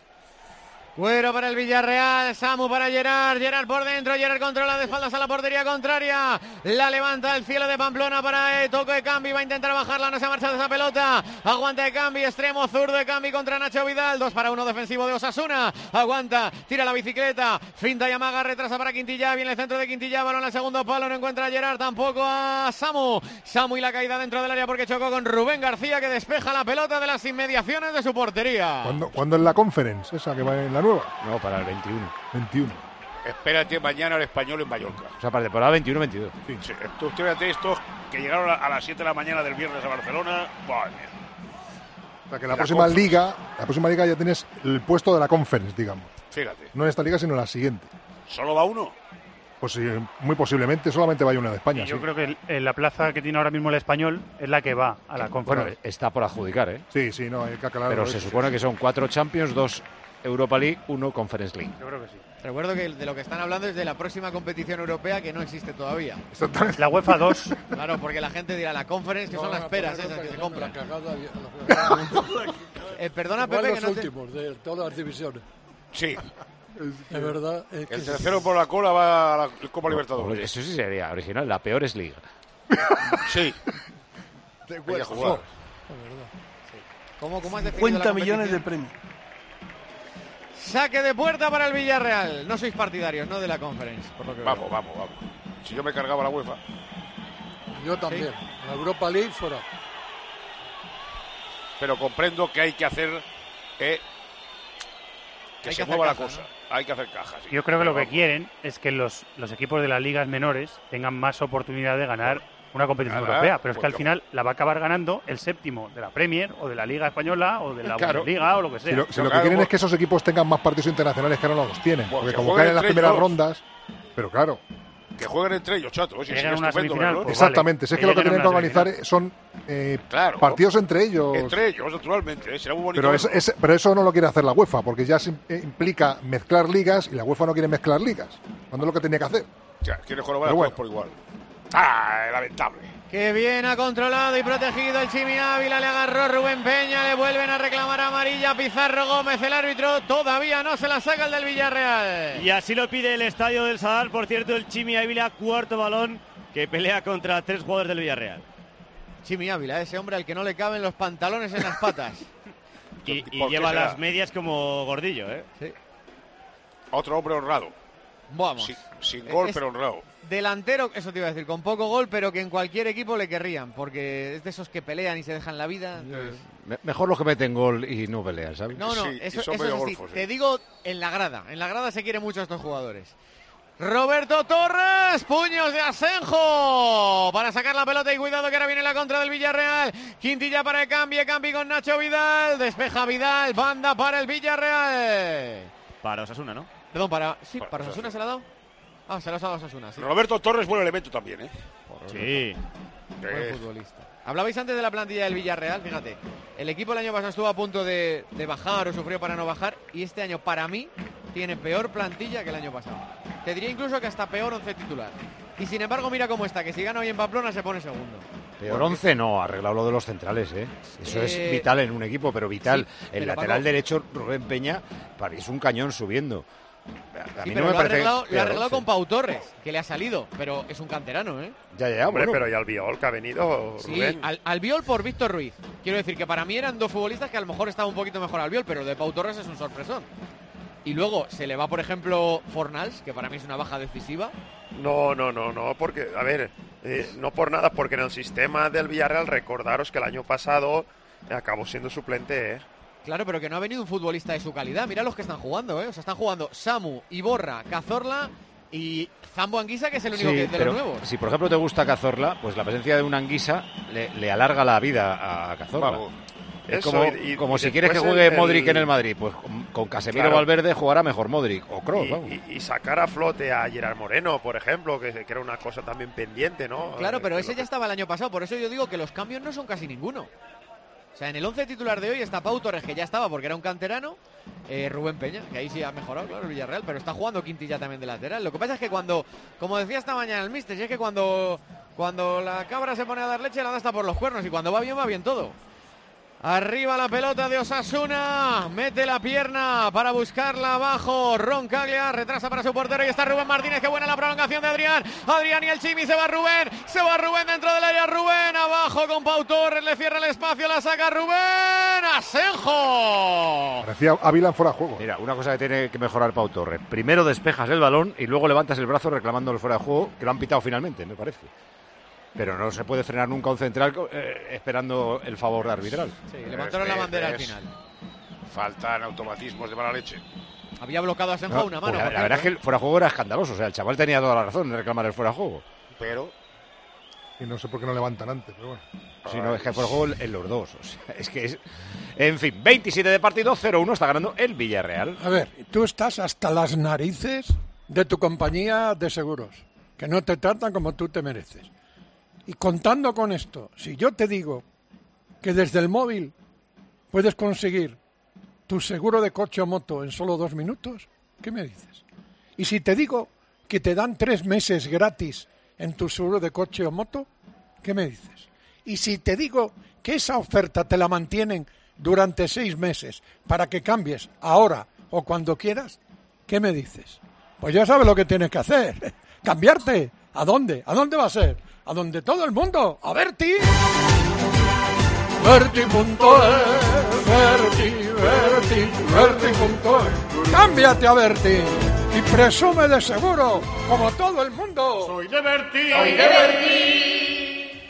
Güero para el Villarreal, Samu para Gerard, Gerard por dentro, Gerard controla de espaldas a la portería contraria, la levanta el cielo de Pamplona para eh, toque de Cambi, va a intentar bajarla, no se ha marchado esa pelota, aguanta de Cambi, extremo zurdo de Cambi contra Nacho Vidal, dos para uno defensivo de Osasuna, aguanta, tira la bicicleta, finta y amaga, retrasa para Quintilla, viene el centro de Quintilla, balón al segundo palo, no encuentra a Gerard, tampoco a Samu, Samu y la caída dentro del área porque chocó con Rubén García que despeja la pelota de las inmediaciones de su portería. ¿Cuándo, ¿cuándo es la conference esa que va en la nueva? No, para el veintiuno. veintiuno. Espérate mañana el Español en Mallorca. O sea, para temporada veintiuno veintidós. Sí. Sí. Tú espérate estos que llegaron a las siete de la mañana del viernes a Barcelona. Vale. O sea, que la, la próxima conference. liga, la próxima liga ya tienes el puesto de la conference, digamos. Fíjate. No en esta liga, sino en la siguiente. ¿Solo va uno? Pues sí, muy posiblemente solamente vaya una de España. Y yo sí. creo que el, la plaza que tiene ahora mismo el Español es la que va a la conferencia. Bueno, está por adjudicar, ¿eh? Sí, sí, no, hay que aclararlo. Pero se supone que son cuatro Champions, dos Europa League, uno Conference League. Yo creo que sí. Recuerdo que de lo que están hablando es de la próxima competición europea que no existe todavía. La UEFA dos. Claro, porque la gente dirá la Conference, que no, son las peras esas que se compran. eh, perdona, Igual Pepe, los que no últimos te... de todas las divisiones. Sí. De verdad. Es que el tercero sí. por la cola va a la Copa Libertadores. Eso sí sería original. La peor es Liga. Sí. De jugar. Oh, ¿Cómo, cómo has cincuenta millones de premios. Saque de puerta para el Villarreal. No sois partidarios, ¿no? De la Conference. Por lo que vamos, veo. vamos, vamos. Si yo me cargaba la UEFA. Yo también. ¿Sí? La Europa League fuera. Pero comprendo que hay que hacer eh, que hay se que mueva caja, la cosa. ¿no? Hay que hacer cajas. Sí. Yo creo que Pero lo que vamos. quieren es que los, los equipos de las ligas menores tengan más oportunidad de ganar una competición Nada, europea, pero es que pues al final la va a acabar ganando el séptimo de la Premier o de la Liga Española o de la claro. Bundesliga o lo que sea. Si lo, si Pero lo claro, que quieren pues, es que esos equipos tengan más partidos internacionales que ahora no los tienen. Pues porque que como jueguen caen en las entre primeras ellos. rondas, pero claro. Que jueguen entre ellos, chato. Si Llegan es a una estupendo, semifinal, ¿no? pues Exactamente. vale. Si es que lo que Llegan a tienen que una organizar semifinal. son eh, Claro. partidos entre ellos. Entre ellos, naturalmente. ¿eh? Será muy bonito. Pero, es, es, pero eso no lo quiere hacer la UEFA, porque ya se implica mezclar ligas y la UEFA no quiere mezclar ligas. Cuando es lo que tenía que hacer. O sea, quiere jugar Pero bueno. por igual. Ah, lamentable. Que bien ha controlado y protegido el Chimi Ávila, le agarró Rubén Peña, le vuelven a reclamar amarilla Pizarro Gómez, el árbitro todavía no se la saca el del Villarreal. Y así lo pide el estadio del Sadar, por cierto, el Chimi Ávila, cuarto balón, que pelea contra tres jugadores del Villarreal. Chimi Ávila, ese hombre al que no le caben los pantalones en las patas. y y lleva las medias como gordillo, ¿eh? Sí. Otro hombre honrado. Vamos. Sin, sin gol, es pero honrado. Delantero, eso te iba a decir, con poco gol, pero que en cualquier equipo le querrían, porque es de esos que pelean y se dejan la vida. Entonces... Me, mejor los que meten gol y no pelean, ¿sabes? No, no, Sí, eso, son eso medio es así. golfos, Te ¿eh? digo, en la grada. En la grada se quiere mucho a estos jugadores. Roberto Torres, puños de Asenjo para sacar la pelota y cuidado que ahora viene la contra del Villarreal. Quintilla para el cambio, Campi con Nacho Vidal, despeja Vidal, banda para el Villarreal. Para Osasuna, ¿no? Perdón, para... Sí, Para para Osasuna se la ha dado. Ah, se la ha dado a Osasuna, sí. Roberto Torres, buen elemento también, ¿eh? Sí. Buen Eh, futbolista. Hablabais antes de la plantilla del Villarreal, fíjate. El equipo el año pasado estuvo a punto de, de bajar o sufrió para no bajar y este año, para mí, tiene peor plantilla que el año pasado. Te diría incluso que hasta peor once titular. Y sin embargo, mira cómo está, que si gana hoy en Pamplona se pone segundo. Peor once no, arreglado lo de los centrales, ¿eh? Eso Eh, es vital en un equipo, pero vital. sí, el pero lateral Paco- derecho, Rubén Peña, para mí es un cañón subiendo. A, a Sí, mí pero no me lo ha parece arreglado, lo ha peor arreglado once. con Pau Torres, que le ha salido, pero es un canterano, ¿eh? Ya, ya, Hombre, bueno. pero y Albiol que ha venido, Sí, Rubén. al, Albiol por Víctor Ruiz. Quiero decir que para mí eran dos futbolistas que a lo mejor estaba un poquito mejor Albiol, pero de Pau Torres es un sorpresón. Y luego se le va, por ejemplo, Fornals, que para mí es una baja decisiva. No, no, no, no, porque, a ver, eh, no por nada, porque en el sistema del Villarreal, recordaros que el año pasado acabó siendo suplente, ¿eh? Claro, pero que no ha venido un futbolista de su calidad. Mira los que están jugando, ¿eh? O sea, están jugando Samu, Iborra, Cazorla y Zambo Anguisa, que es el único Sí, que, de pero los nuevos. si por ejemplo te gusta Cazorla, pues la presencia de una Anguisa le, le alarga la vida a Cazorla. Vamos. Es Eso, como, y- y- como y si quieres que después juegue el- Modric en el Madrid, pues con, con Casemiro Claro. Valverde jugará mejor Modric o Kroos, Y, vamos. y- y sacar a flote a Gerard Moreno, por ejemplo, que, que era una cosa también pendiente, ¿no? Claro, Eh, pero que ese lo ya que- estaba el año pasado. Por eso yo digo que los cambios no son casi ninguno. O sea, en el once titular de hoy está Pau Torres, que ya estaba porque era un canterano. eh, Rubén Peña, que ahí sí ha mejorado, claro, el Villarreal, pero está jugando Quintilla también de lateral. Lo que pasa es que cuando, como decía esta mañana el míster, si es que cuando, cuando la cabra se pone a dar leche, la da hasta por los cuernos, y cuando va bien, va bien todo. Arriba la pelota de Osasuna, mete la pierna para buscarla abajo, Roncaglia, retrasa para su portero y está Rubén Martínez, qué buena la prolongación de Adrián, Adrián y el Chimi, se va Rubén, se va Rubén dentro del área, Rubén abajo con Pau Torres, le cierra el espacio, la saca Rubén, Asenjo. Parecía Ávila fuera de juego. Mira, una cosa que tiene que mejorar Pau Torres. Primero despejas el balón y luego levantas el brazo reclamando el fuera de juego, que lo han pitado finalmente, me parece. Pero no se puede frenar nunca un central eh, esperando el favor arbitral. Sí, levantaron la bandera al ¿Ves? final. Faltan automatismos de mala leche. Había bloqueado a Asenjo No, una pues mano. la, por la verdad es que cierto, el fuera de juego era escandaloso. O sea, el chaval tenía toda la razón en reclamar el fuera de juego. Pero Y no sé por qué no levantan antes, pero bueno. Si no, es que el fuera de juego en los dos. O sea, es que es... En fin, veintisiete de partido, cero uno está ganando el Villarreal. A ver, tú estás hasta las narices de tu compañía de seguros, que no te tratan como tú te mereces. Y contando con esto, si yo te digo que desde el móvil puedes conseguir tu seguro de coche o moto en solo dos minutos, ¿qué me dices? Y si te digo que te dan tres meses gratis en tu seguro de coche o moto, ¿qué me dices? Y si te digo que esa oferta te la mantienen durante seis meses para que cambies ahora o cuando quieras, ¿qué me dices? Pues ya sabes lo que tienes que hacer. ¿Cambiarte? ¿A dónde? ¿A dónde va a ser? A donde todo el mundo. A Verti. Verti punto es. Verti, Verti, Verti punto es. Cámbiate a Verti y presume de seguro como todo el mundo. Soy de Verti. Soy de Verti.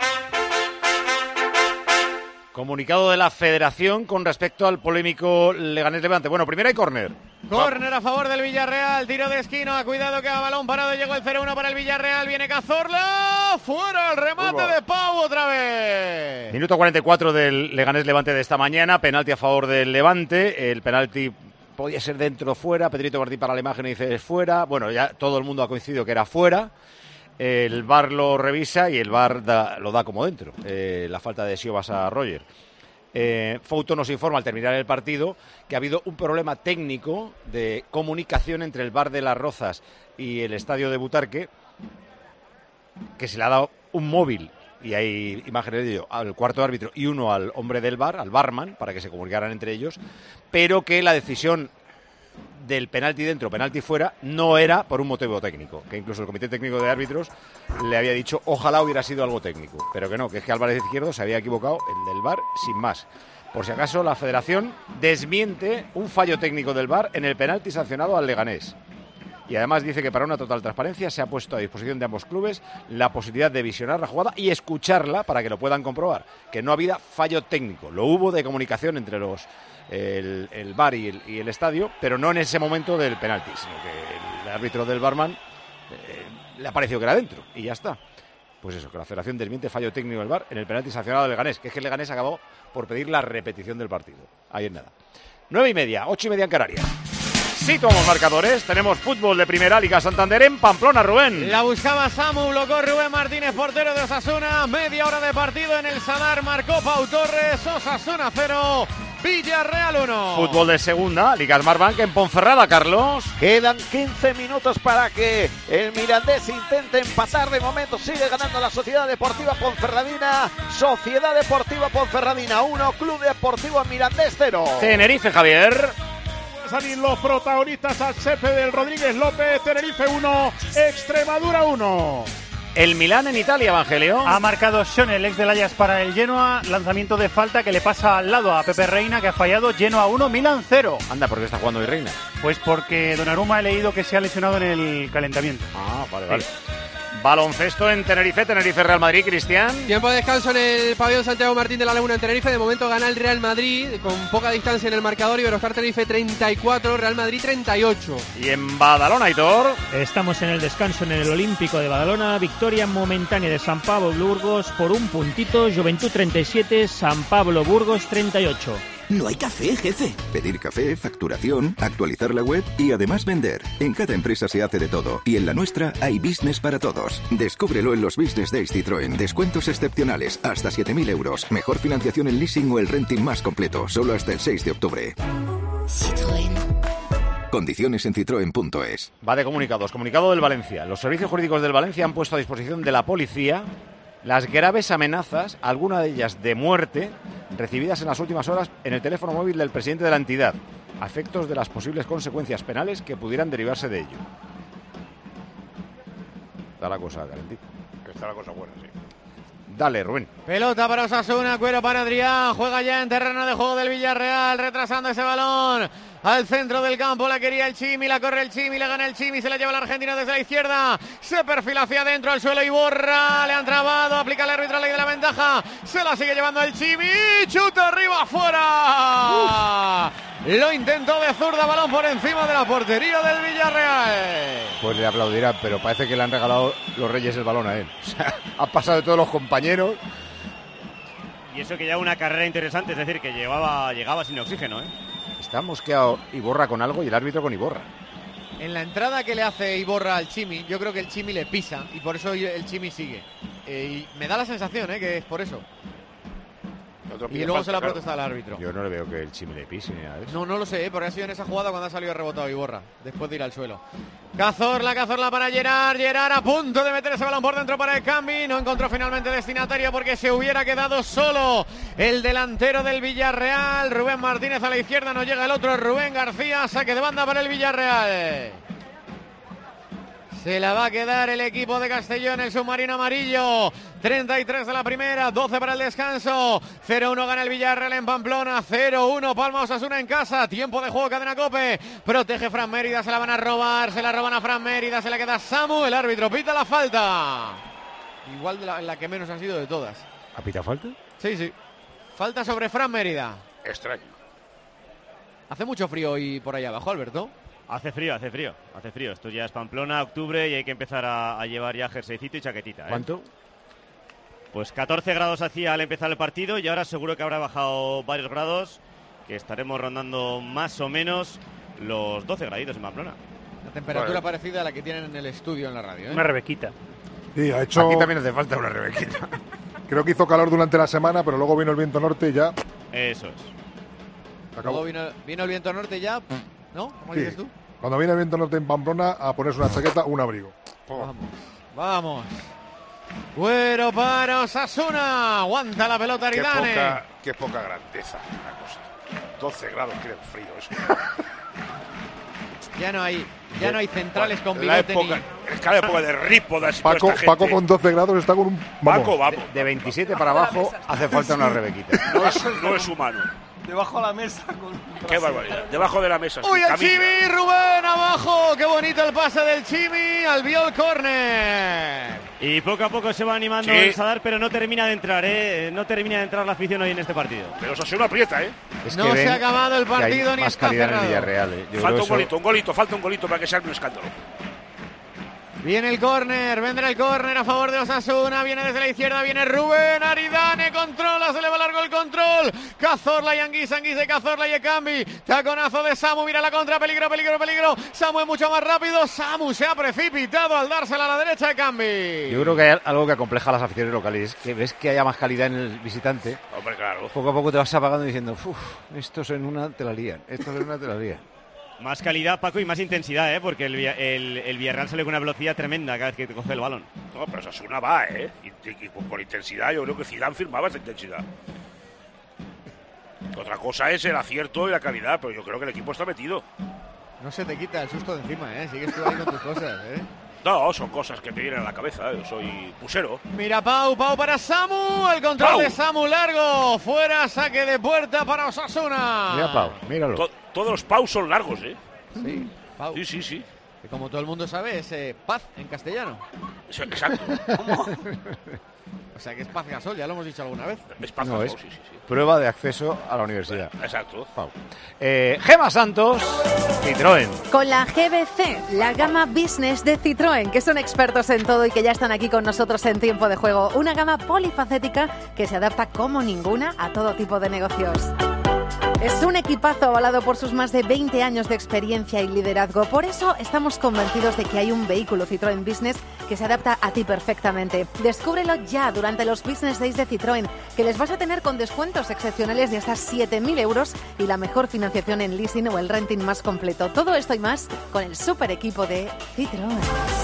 Comunicado de la Federación con respecto al polémico Leganés Levante. Bueno, primero hay córner. córner a favor del Villarreal, tiro de esquina, cuidado que a balón parado llegó el cero uno para el Villarreal, viene Cazorla, fuera el remate de Pau otra vez. Minuto cuarenta y cuatro del Leganés Levante de esta mañana, penalti a favor del Levante, el penalti podía ser dentro o fuera, Pedrito Martín para la imagen y dice es fuera, bueno, ya todo el mundo ha coincidido que era fuera, el V A R lo revisa y el V A R da, lo da como dentro, eh, la falta de Siobas a Roger. Eh, Fouto nos informa al terminar el partido que ha habido un problema técnico de comunicación entre el V A R de Las Rozas y el estadio de Butarque, que se le ha dado un móvil, y hay imágenes de ello, al cuarto árbitro y uno al hombre del V A R, al barman, para que se comunicaran entre ellos, pero que la decisión del penalti dentro, penalti fuera, no era por un motivo técnico, que incluso el Comité Técnico de Árbitros le había dicho ojalá hubiera sido algo técnico, pero que no, que es que Álvarez Izquierdo se había equivocado, el del V A R, sin más. Por si acaso, la Federación desmiente un fallo técnico del V A R en el penalti sancionado al Leganés. y además dice que para una total transparencia se ha puesto a disposición de ambos clubes la posibilidad de visionar la jugada y escucharla para que lo puedan comprobar, que no ha habido fallo técnico. Lo hubo de comunicación entre los el, el V A R y el, y el estadio, pero no en ese momento del penalti, sino que el árbitro del barman eh, le ha parecido que era dentro y ya está. Pues eso, que la Federación desmiente fallo técnico del V A R en el penalti sancionado del Leganés, que es que el Leganés acabó por pedir la repetición del partido. Ahí es nada. Nueve y media, ocho y media en Canarias. Situamos marcadores, tenemos fútbol de Primera Liga Santander en Pamplona, Rubén. La buscaba Samu, bloqueó Rubén Martínez, portero de Osasuna. Media hora de partido en el Sadar, marcó Pau Torres. Osasuna cero, Villarreal uno. Fútbol de Segunda, Liga Smartbank en Ponferrada, Carlos. Quedan quince minutos para que el Mirandés intente empatar. De momento sigue ganando la Sociedad Deportiva Ponferradina. Sociedad Deportiva Ponferradina uno, Club Deportivo Mirandés cero. Tenerife, Javier. Salir los protagonistas al césped del Rodríguez López. Tenerife uno, Extremadura uno. El Milán en Italia, Evangelio. Ha marcado Sean, el ex del Ajax para el Genoa. Lanzamiento de falta que le pasa al lado a Pepe Reina, que ha fallado. Genoa uno, Milán cero. Anda, ¿por qué está jugando hoy Reina? Pues porque Donnarumma he leído que se ha lesionado en el calentamiento. Ah, vale, vale. Sí. Baloncesto en Tenerife, Tenerife Real Madrid, Cristian. Tiempo de descanso en el pabellón Santiago Martín de la Laguna en Tenerife. De momento gana el Real Madrid con poca distancia en el marcador. Iberostar Tenerife treinta y cuatro, Real Madrid treinta y ocho. Y en Badalona, Aitor. Estamos en el descanso en el Olímpico de Badalona. Victoria momentánea de San Pablo Burgos por un puntito. Juventud treinta y siete, San Pablo Burgos treinta y ocho. No hay café, jefe. Pedir café, facturación, actualizar la web y además vender. En cada empresa se hace de todo y en la nuestra hay business para todos. Descúbrelo en los Business Days Citroën. Descuentos excepcionales, hasta siete mil euros. Mejor financiación en leasing o el renting más completo, solo hasta el seis de octubre. Citroën. Condiciones en citroen punto es. Va de comunicados. Comunicado del Valencia. Los servicios jurídicos del Valencia han puesto a disposición de la policía las graves amenazas, alguna de ellas de muerte, recibidas en las últimas horas en el teléfono móvil del presidente de la entidad, a efectos de las posibles consecuencias penales que pudieran derivarse de ello. Está la cosa calentita. Está la cosa buena, sí. Dale, Rubén. Pelota para Osasuna, cuero para Adrián, juega ya en terreno de juego del Villarreal, retrasando ese balón al centro del campo, la quería el Chimi, la corre el Chimi, la gana el Chimi, se la lleva el argentino desde la izquierda, se perfila hacia adentro al suelo y borra, le han trabado, aplica el árbitro ley de la ventaja, se la sigue llevando el Chimi, chuta arriba, afuera. Lo intentó de zurda, balón por encima de la portería del Villarreal. Pues le aplaudirán, pero parece que le han regalado los Reyes el balón a él. O sea, ha pasado de todos los compañeros. Y eso que lleva una carrera interesante, es decir, que llevaba, llegaba sin oxígeno, ¿eh? Está mosqueado Iborra con algo y el árbitro con Iborra. En la entrada que le hace Iborra al Chimi, yo creo que el Chimi le pisa y por eso el Chimi sigue. Eh, y me da la sensación, ¿eh?, que es por eso. Y luego se la protesta al árbitro. Yo no le veo que el Chimi le pise ni nada de eso. No, no lo sé, ¿eh?, porque ha sido en esa jugada cuando ha salido rebotado Iborra, después de ir al suelo. Cazorla, Cazorla para Gerard, Gerard a punto de meter ese balón por dentro para el Cambi, no encontró finalmente destinatario porque se hubiera quedado solo el delantero del Villarreal, Rubén Martínez a la izquierda, no llega el otro, Rubén García, saque de banda para el Villarreal. Se la va a quedar el equipo de Castellón, el submarino amarillo. treinta y tres de la primera, doce para el descanso. cero uno gana el Villarreal en Pamplona. cero uno Palma Osasuna en casa. Tiempo de juego, cadena COPE. Protege Fran Mérida, se la van a robar. Se la roban a Fran Mérida, se la queda Samu. El árbitro pita la falta. Igual de la, la que menos ha sido de todas. ¿Ha pitado falta? Sí, sí. Falta sobre Fran Mérida. Extraño. Hace mucho frío hoy por ahí abajo, Alberto. Hace frío, hace frío, hace frío. Esto ya es Pamplona, octubre y hay que empezar a, a llevar ya jerseycito y chaquetita, ¿eh? ¿Cuánto? Pues catorce grados hacía al empezar el partido y ahora seguro que habrá bajado varios grados, que estaremos rondando más o menos los doce graditos en Pamplona. La temperatura bueno. parecida a la que tienen en el estudio en la radio, ¿eh? Una rebequita. Sí, ha hecho... Aquí también hace falta una rebequita. Creo que hizo calor durante la semana, pero luego vino el viento norte y ya... Eso es. Acabó. Luego vino, vino el viento norte y ya... ¿No? ¿Cómo sí. dices tú? Cuando viene el viento norte en Pamplona, a ponerse una chaqueta, un abrigo. Oh. Vamos, vamos. Cuero para Osasuna. Aguanta la pelota Aridane. Qué poca, qué poca grandeza una cosa. doce grados, creo, frío eso. Ya no hay, ya no hay centrales con la bigote época, ni... Es cada época de Rípodas. Paco, Paco con doce grados está con un... Vamos. Paco, vamos. De, de veintisiete para abajo hace falta una rebequita. No es, no es humano. debajo de la mesa. Con Qué barbaridad. Debajo de la mesa. ¡Uy, el camilla. Chimi! ¡Rubén abajo! ¡Qué bonito el pase del Chimi! Al Biol Corner. Y poco a poco se va animando Sí. el Sadar, pero no termina de entrar, ¿eh? No termina de entrar la afición hoy en este partido. Pero Osasuna aprieta, ¿eh? Es No que se ha ven acabado el que hay partido ni más está calidad en cerrado. el Villarreal. eh. Yo Falta creo un eso- golito, un golito, falta un golito para que sea un escándalo. Viene el córner, vendrá el córner a favor de Osasuna, viene desde la izquierda, viene Rubén, Aridane, controla, se le va largo el control, Cazorla y Anguisa, Anguisa y Cazorla y Ekambi, taconazo de Samu, mira la contra, peligro, peligro, peligro, Samu es mucho más rápido, Samu se ha precipitado al dársela a la derecha de Ekambi. Yo creo que hay algo que acompleja a las aficiones locales, que ves que haya más calidad en el visitante. Hombre, claro. Poco a poco te vas apagando diciendo, uff, estos en una te la lían, estos en una te la lían. Más calidad, Paco, y más intensidad, ¿eh? Porque el, Villa- el, el Villarreal sale con una velocidad tremenda cada vez que coge el balón. No, pero Osasuna va, ¿eh? Y, y- y con, con intensidad, yo creo que Zidane firmaba esa intensidad. Otra cosa es el acierto y la calidad, pero yo creo que el equipo está metido. No se te quita el susto de encima, ¿eh? Sigues tú ahí con tus cosas, ¿eh? No, son cosas que me vienen a la cabeza, yo soy pusero. Mira Pau, Pau para Samu, el control Pau. de Samu largo, fuera, saque de puerta para Osasuna. Mira, Pau, míralo. To- todos los paus son largos, ¿eh? Sí, Pau. Sí, sí, sí. Que como todo el mundo sabe es eh, paz en castellano. Eso, exacto. O sea que es Paz Gasol, ya lo hemos dicho alguna vez. Es Paz No, Gasol, es sí, sí, sí. prueba de acceso a la universidad. Exacto. Pau. Eh, Gema Santos, Citroën. Con la G B C, la gama business de Citroën, que son expertos en todo y que ya están aquí con nosotros en Tiempo de Juego. Una gama polifacética que se adapta como ninguna a todo tipo de negocios. Es un equipazo avalado por sus más de veinte años de experiencia y liderazgo. Por eso estamos convencidos de que hay un vehículo Citroën Business que se adapta a ti perfectamente. Descúbrelo ya durante los Business Days de Citroën, que les vas a tener con descuentos excepcionales de hasta siete mil euros y la mejor financiación en leasing o el renting más completo. Todo esto y más con el super equipo de Citroën.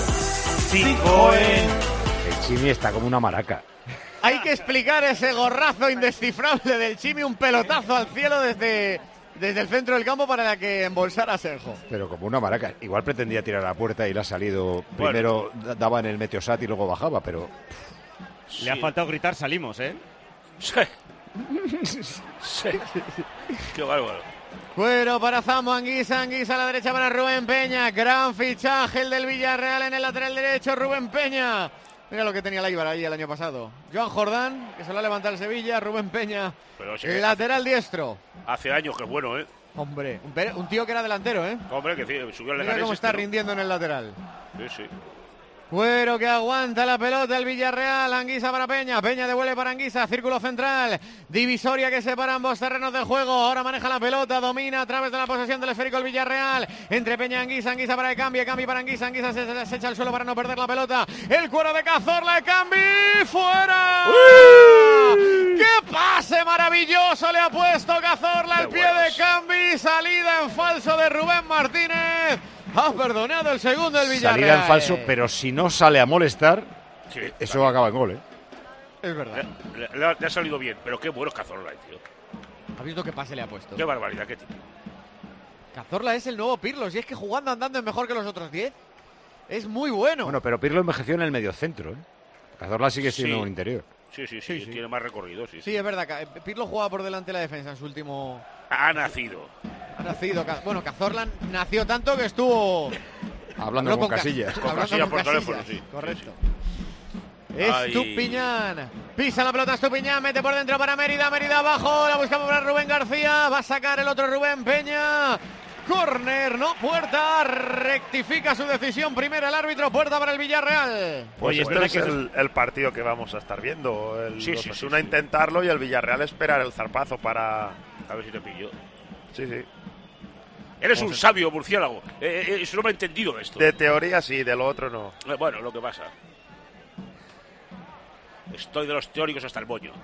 Citroën. El Chimi está como una maraca. Hay que explicar ese gorrazo indescifrable del Chimi, un pelotazo al cielo desde, desde el centro del campo para la que embolsara a Sergio. Pero como una maraca. Igual pretendía tirar a la puerta y le ha salido. Primero da- daba en el Meteosat y luego bajaba, pero. Le ha faltado gritar, salimos, ¿eh? Sí. Sí. Qué bárbaro. Cuero para Zambo, Anguisa, Anguisa a la derecha para Rubén Peña. Gran fichaje el del Villarreal en el lateral derecho, Rubén Peña. Mira lo que tenía la Eibar ahí el año pasado. Joan Jordán, que se lo ha levantado el Sevilla, Rubén Peña, Pero sí, lateral diestro. Hace años que es bueno, ¿eh? Hombre, un, pe- un tío que era delantero, ¿eh? Hombre, que sí, subió el Mira Leganés cómo este, está ¿no? rindiendo en el lateral. Sí, sí. Cuero que aguanta la pelota el Villarreal, Anguisa para Peña, Peña devuelve para Anguisa, círculo central, divisoria que separa ambos terrenos de juego, ahora maneja la pelota, domina a través de la posesión del esférico el Villarreal, entre Peña y Anguisa, Anguisa para Ekambi, Ekambi para Anguisa, Anguisa se, se, se echa al suelo para no perder la pelota, el cuero de Cazorla, Ekambi, fuera. ¡Qué pase maravilloso le ha puesto Cazorla al pie de Ekambi, salida en falso de Rubén Martínez. Ha perdonado el segundo el Villarreal. Salida en falso, pero si no sale a molestar, Sí, eso claro. acaba en gol, ¿eh? Es verdad. Le, le ha, le ha salido bien, pero qué bueno es Cazorla, tío. ¿Has visto qué pase le ha puesto? Qué barbaridad, qué tipo. Cazorla es el nuevo Pirlo. Si es que jugando andando es mejor que los otros diez. Es muy bueno. Bueno, pero Pirlo envejeció en el mediocentro, ¿eh? Cazorla sigue siendo Sí. un interior. Sí, sí, sí, Sí, sí. tiene más recorrido, sí. Sí, es verdad. Ca- Pirlo jugaba por delante de la defensa en su último... Ha nacido. Ha nacido. Ca- Bueno, Cazorla nació tanto que estuvo... Hablando Habló con Cas- Casillas. Con hablando Casillas por Casillas, teléfono, sí. Correcto. Ay. Estupiñán. Pisa la pelota Estupiñán, mete por dentro para Mérida, Mérida abajo, la busca para Rubén García, va a sacar el otro Rubén Peña. Córner, no puerta, rectifica su decisión primero el árbitro, puerta para el Villarreal. Pues Oye, este espera es que- el, el partido que vamos a estar viendo. El Sí, sí, Osasuna sí, sí. intentarlo y el Villarreal esperar el zarpazo para... A ver si te pillo. Sí, sí. Eres un sabio murciélago. Eh, eh, eso no me he entendido esto. De teoría sí, de lo otro no. Eh, Bueno, lo que pasa. Estoy de los teóricos hasta el moño.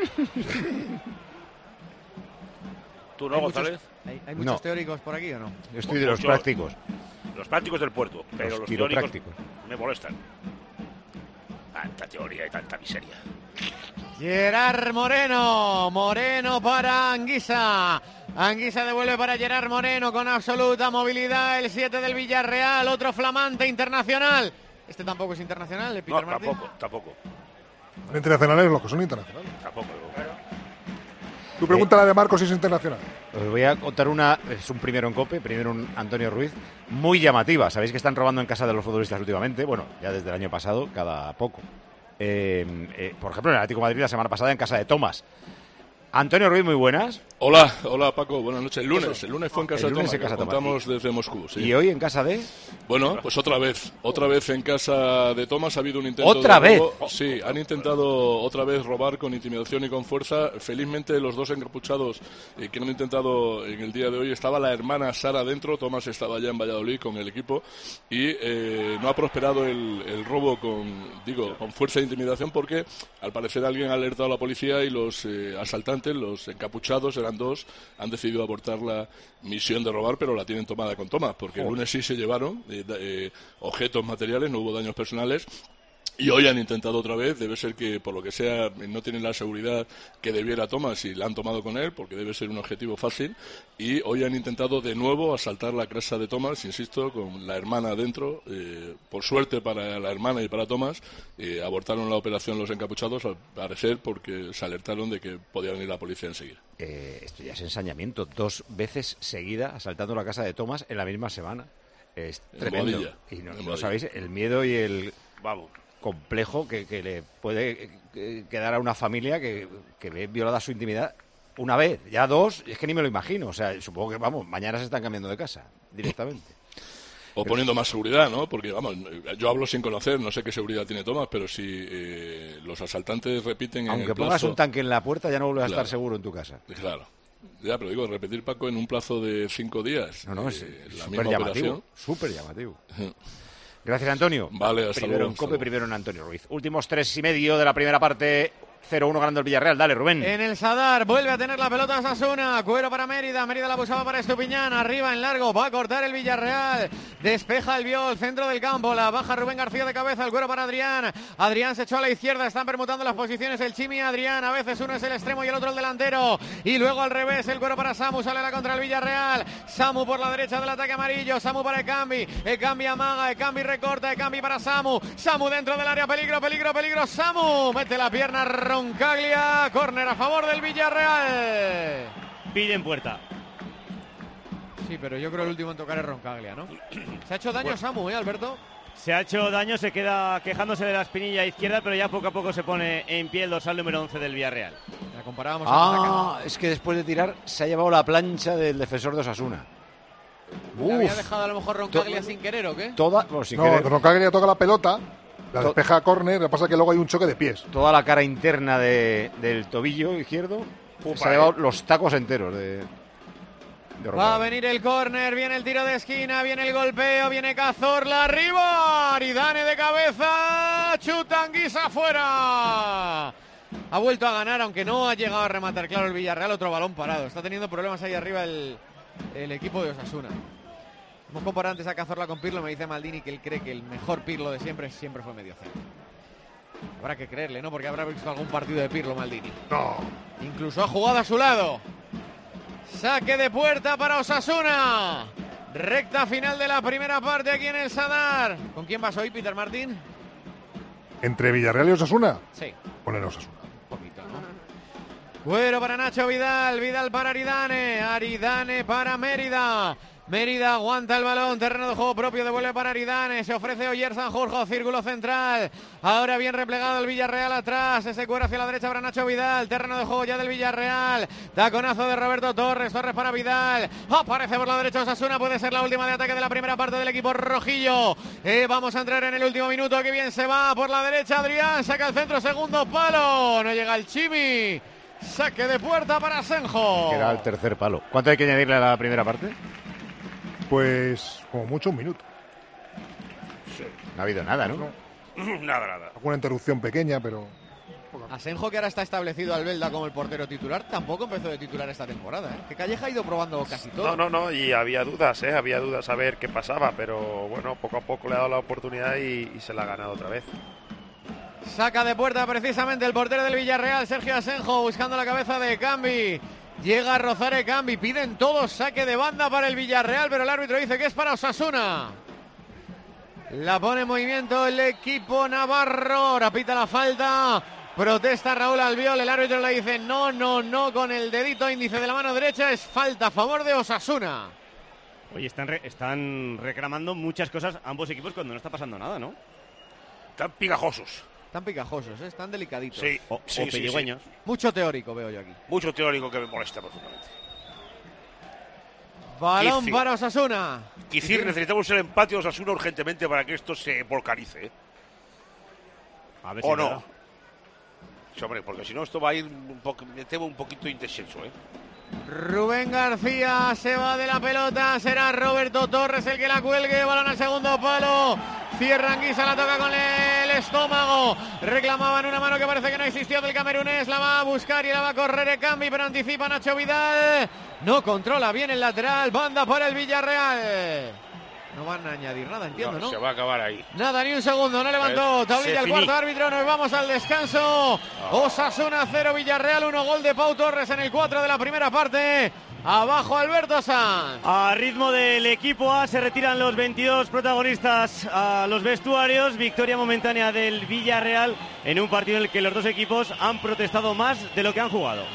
¿Tú no, Hay González? muchos, hay, hay muchos No. teóricos por aquí o no? Yo estoy de los Mucho. prácticos. Los prácticos del puerto, pero Los los, teóricos quiroprácticos. me molestan. Tanta teoría y tanta miseria. Gerard Moreno, Moreno para Anguisa. Anguisa devuelve para Gerard Moreno con absoluta movilidad. El siete del Villarreal, otro flamante internacional. Este tampoco es internacional, el Peter No, Martín. tampoco, tampoco. Los internacionales los que son internacionales. Tampoco. Tú pregúntale a De Marcos si es internacional. Os voy a contar una, es un primero en COPE, primero un Antonio Ruiz, muy llamativa. Sabéis que están robando en casa de los futbolistas últimamente, bueno, ya desde el año pasado, cada poco. Eh, eh, por ejemplo, en el Atlético de Madrid la semana pasada en casa de Tomás. Antonio Ruiz, muy buenas. Hola, hola Paco, buenas noches. El lunes, el lunes fue en casa el de Tomás, en casa contamos desde Moscú. Sí. ¿Y hoy en casa de? Bueno, pues otra vez, otra vez en casa de Tomás ha habido un intento ¿Otra de vez? robo. Sí, han intentado otra vez robar con intimidación y con fuerza. Felizmente los dos encapuchados eh, que han intentado en el día de hoy, estaba la hermana Sara dentro, Tomás estaba ya en Valladolid con el equipo y eh, no ha prosperado el, el robo con, digo, con fuerza e intimidación porque al parecer alguien ha alertado a la policía y los eh, asaltantes, los encapuchados, eran dos, han decidido abortar la misión de robar, pero la tienen tomada con Tomás, porque el lunes sí se llevaron eh, eh, objetos materiales, no hubo daños personales. Y hoy han intentado otra vez, debe ser que por lo que sea no tienen la seguridad que debiera Tomás y la han tomado con él, porque debe ser un objetivo fácil, y hoy han intentado de nuevo asaltar la casa de Tomás, insisto, con la hermana adentro. Eh, por suerte para la hermana y para Tomás, eh, abortaron la operación los encapuchados, al parecer porque se alertaron de que podía venir la policía enseguida. Eh, esto ya es ensañamiento, dos veces seguida asaltando la casa de Tomás en la misma semana. Es tremendo. Bodilla, y no, no sabéis el miedo y el... Vamos. complejo que, que le puede quedar a una familia que, que ve violada su intimidad una vez, ya dos, es que ni me lo imagino. O sea, supongo que, vamos, mañana se están cambiando de casa directamente. O poniendo más seguridad, ¿no? Porque, vamos, yo hablo sin conocer, no sé qué seguridad tiene Tomás, pero si eh, los asaltantes repiten Aunque en el pongas plazo... un tanque en la puerta, ya no vuelves Claro. a estar seguro en tu casa. Claro. Ya, pero digo, repetir, Paco, en un plazo de cinco días. No, no, es eh, la súper misma llamativo, operación. súper llamativo. Gracias, Antonio. Vale, hasta Primero luego, en hasta COPE, luego. primero en Antonio Ruiz. Últimos tres y medio de la primera parte. cero uno ganando el Villarreal. Dale, Rubén. En el Sadar vuelve a tener la pelota Osasuna. Cuero para Mérida. Mérida la buscaba para Estupiñán. Arriba en largo. Va a cortar el Villarreal. Despeja el Biol. Centro del campo. La baja Rubén García de cabeza. El cuero para Adrián. Adrián se echó a la izquierda. Están permutando las posiciones el Chimi y Adrián. A veces uno es el extremo y el otro el delantero. Y luego al revés. El cuero para Samu. Sale la contra el Villarreal. Samu por la derecha del ataque amarillo. Samu para Ekambi. Ekambi amaga. Ekambi recorta. Ekambi para Samu. Samu dentro del área. Peligro, peligro, peligro. Samu. Mete la pierna Roncaglia. Córner a favor del Villarreal. Piden puerta. Sí, pero yo creo que el último en tocar es Roncaglia, ¿no? Se ha hecho daño Bueno. Samu, ¿eh, Alberto? Se ha hecho daño, se queda quejándose de la espinilla izquierda, pero ya poco a poco se pone en pie el dorsal número once del Villarreal. La comparábamos Ah, es que después de tirar se ha llevado la plancha del defensor de Osasuna. ¿Le había Uf, dejado a lo mejor Roncaglia sin querer o qué? toda, bueno, sin No, querer, Roncaglia toca la pelota, la To- despeja a córner, lo que pasa es que luego hay un choque de pies. toda la cara interna de- del tobillo izquierdo. Pupa, se ha llevado eh. los tacos enteros de, de Va a Roncaglia. venir el córner, viene el tiro de esquina, viene el golpeo, viene Cazorla arriba, Aridane de cabeza, Chutanguisa afuera. Ha vuelto a ganar, aunque no ha llegado a rematar claro el Villarreal, otro balón parado. Está teniendo problemas ahí arriba el, el equipo de Osasuna. Hemos comparado antes a Cazorla con Pirlo, me dice Maldini que él cree que el mejor Pirlo de siempre siempre fue medio centro. Habrá que creerle, ¿no? Porque habrá visto algún partido de Pirlo Maldini. No. Incluso ha jugado a su lado. Saque de puerta para Osasuna. Recta final de la primera parte aquí en el Sadar. ¿Con quién vas hoy, Peter Martín? Entre Villarreal y Osasuna, Sí, ponen Osasuna. un poquito, ¿no? Bueno para Nacho Vidal, Vidal para Aridane, Aridane para Mérida. Mérida aguanta el balón, terreno de juego propio, devuelve para Aridane, se ofrece Oyer Sanjurjo, círculo central, ahora bien replegado el Villarreal atrás, ese cuero hacia la derecha para Nacho Vidal, terreno de juego ya del Villarreal, taconazo de Roberto Torres, Torres para Vidal, aparece por la derecha Osasuna, puede ser la última de ataque de la primera parte del equipo rojillo, eh, vamos a entrar en el último minuto, que bien se va por la derecha Adrián, saca el centro, segundo palo, no llega el Chimi, saque de puerta para Senjo. Que era el tercer palo. ¿Cuánto hay que añadirle a la primera parte? Pues como mucho un minuto. No ha habido nada, ¿no? Nada, nada. Alguna interrupción pequeña, pero... Asenjo, que ahora está establecido al Belda como el portero titular, tampoco empezó de titular esta temporada, ¿eh? Que Calleja ha ido probando casi todo. No, no, no, y había dudas, ¿eh? Había dudas a ver qué pasaba, pero bueno, poco a poco le ha dado la oportunidad y, y se la ha ganado otra vez. Saca de puerta precisamente el portero del Villarreal, Sergio Asenjo, buscando la cabeza de Cambi. Llega a rozar el Cambi, piden todos saque de banda para el Villarreal, pero el árbitro dice que es para Osasuna. La pone en movimiento el equipo navarro, ahora pita la falta Protesta Raúl Albiol, el árbitro le dice no, no, no, con el dedito índice de la mano derecha, es falta a favor de Osasuna. Oye, están, re, están reclamando muchas cosas ambos equipos cuando no está pasando nada, ¿no? Están picajosos. Están picajosos, ¿eh? Están delicaditos. Sí, o, sí, o sí, pedigüeños. sí. Mucho teórico veo yo aquí. Mucho teórico que me molesta profundamente. Balón Kicir. para Osasuna. Kicir, necesitamos el empate de Osasuna urgentemente para que esto se volcanice. ¿eh? A ver ¿O si no? verdad. Sí, hombre, porque si no esto va a ir un poco, me temo un poquito indeciso, ¿eh? Rubén García se va de la pelota, será Roberto Torres el que la cuelgue, balón al segundo palo, cierra Anguissa, la toca con el estómago, reclamaban una mano que parece que no existió del camerunés, la va a buscar y la va a correr Ekambi, pero anticipa Nacho Vidal, no controla bien el lateral, banda por el Villarreal. No van a añadir nada, entiendo, ¿no? Se va a acabar ahí. Nada, ni un segundo, no levantó tablilla el cuarto árbitro, nos vamos al descanso. Osasuna cero, Villarreal uno, gol de Pau Torres en el cuatro de la primera parte. Abajo Alberto Sanz. A ritmo del equipo A se retiran los veintidós protagonistas a los vestuarios. Victoria momentánea del Villarreal en un partido en el que los dos equipos han protestado más de lo que han jugado.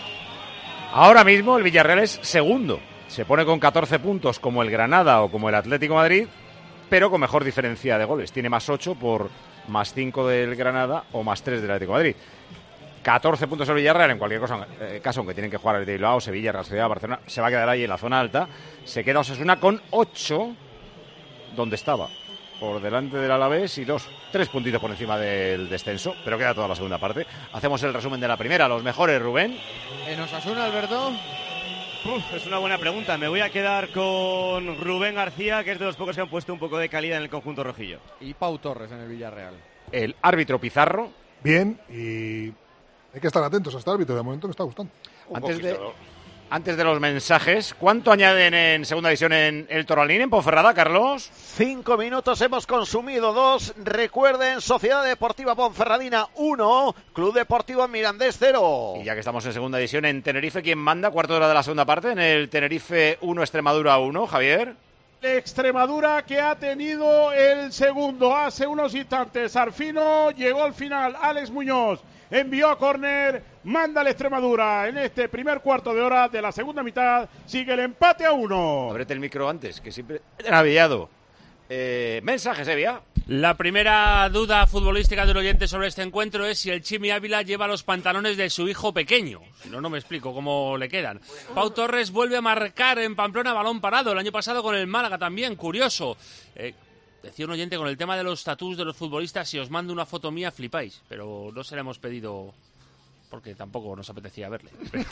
Ahora mismo el Villarreal es segundo. Se pone con catorce puntos como el Granada o como el Atlético de Madrid, pero con mejor diferencia de goles. Tiene más ocho por más cinco del Granada o más tres del Atlético de Madrid. catorce puntos el Villarreal, en cualquier cosa, eh, caso, aunque tienen que jugar el de Bilbao, Sevilla, Real Sociedad, Barcelona, se va a quedar ahí en la zona alta. Se queda Osasuna con ocho, donde estaba, por delante del Alavés y dos, tres puntitos por encima del descenso, pero queda toda la segunda parte. Hacemos el resumen de la primera, los mejores, Rubén. En Osasuna, Alberto. Uf, es una buena pregunta. Me voy a quedar con Rubén García, que es de los pocos que han puesto un poco de calidad en el conjunto rojillo. Y Pau Torres en el Villarreal. El árbitro Pizarro. Bien, y hay que estar atentos a este árbitro, de momento me está gustando. Antes de, antes de los mensajes, ¿cuánto añaden en segunda división en el Toralín, en Ponferrada, Carlos? Cinco minutos, hemos consumido dos. Recuerden, Sociedad Deportiva Ponferradina uno, Club Deportivo Mirandés cero. Y ya que estamos en segunda división, en Tenerife, ¿quién manda? Cuarto de hora de la segunda parte, en el Tenerife uno, Extremadura uno, Javier. Extremadura que ha tenido el segundo hace unos instantes. Arfino llegó al final, Alex Muñoz envió a córner, manda la Extremadura en este primer cuarto de hora de la segunda mitad, sigue el empate a uno. Ábrete el micro antes, que siempre he navegado. Eh, mensajes, Evia. La primera duda futbolística del oyente sobre este encuentro es si el Chimi Ávila lleva los pantalones de su hijo pequeño. Si no, no me explico cómo le quedan. Pau Torres vuelve a marcar en Pamplona balón parado. El año pasado con el Málaga también, curioso. Eh, decía un oyente con el tema de los tatús de los futbolistas, si os mando una foto mía flipáis. Pero no se le hemos pedido porque tampoco nos apetecía verle.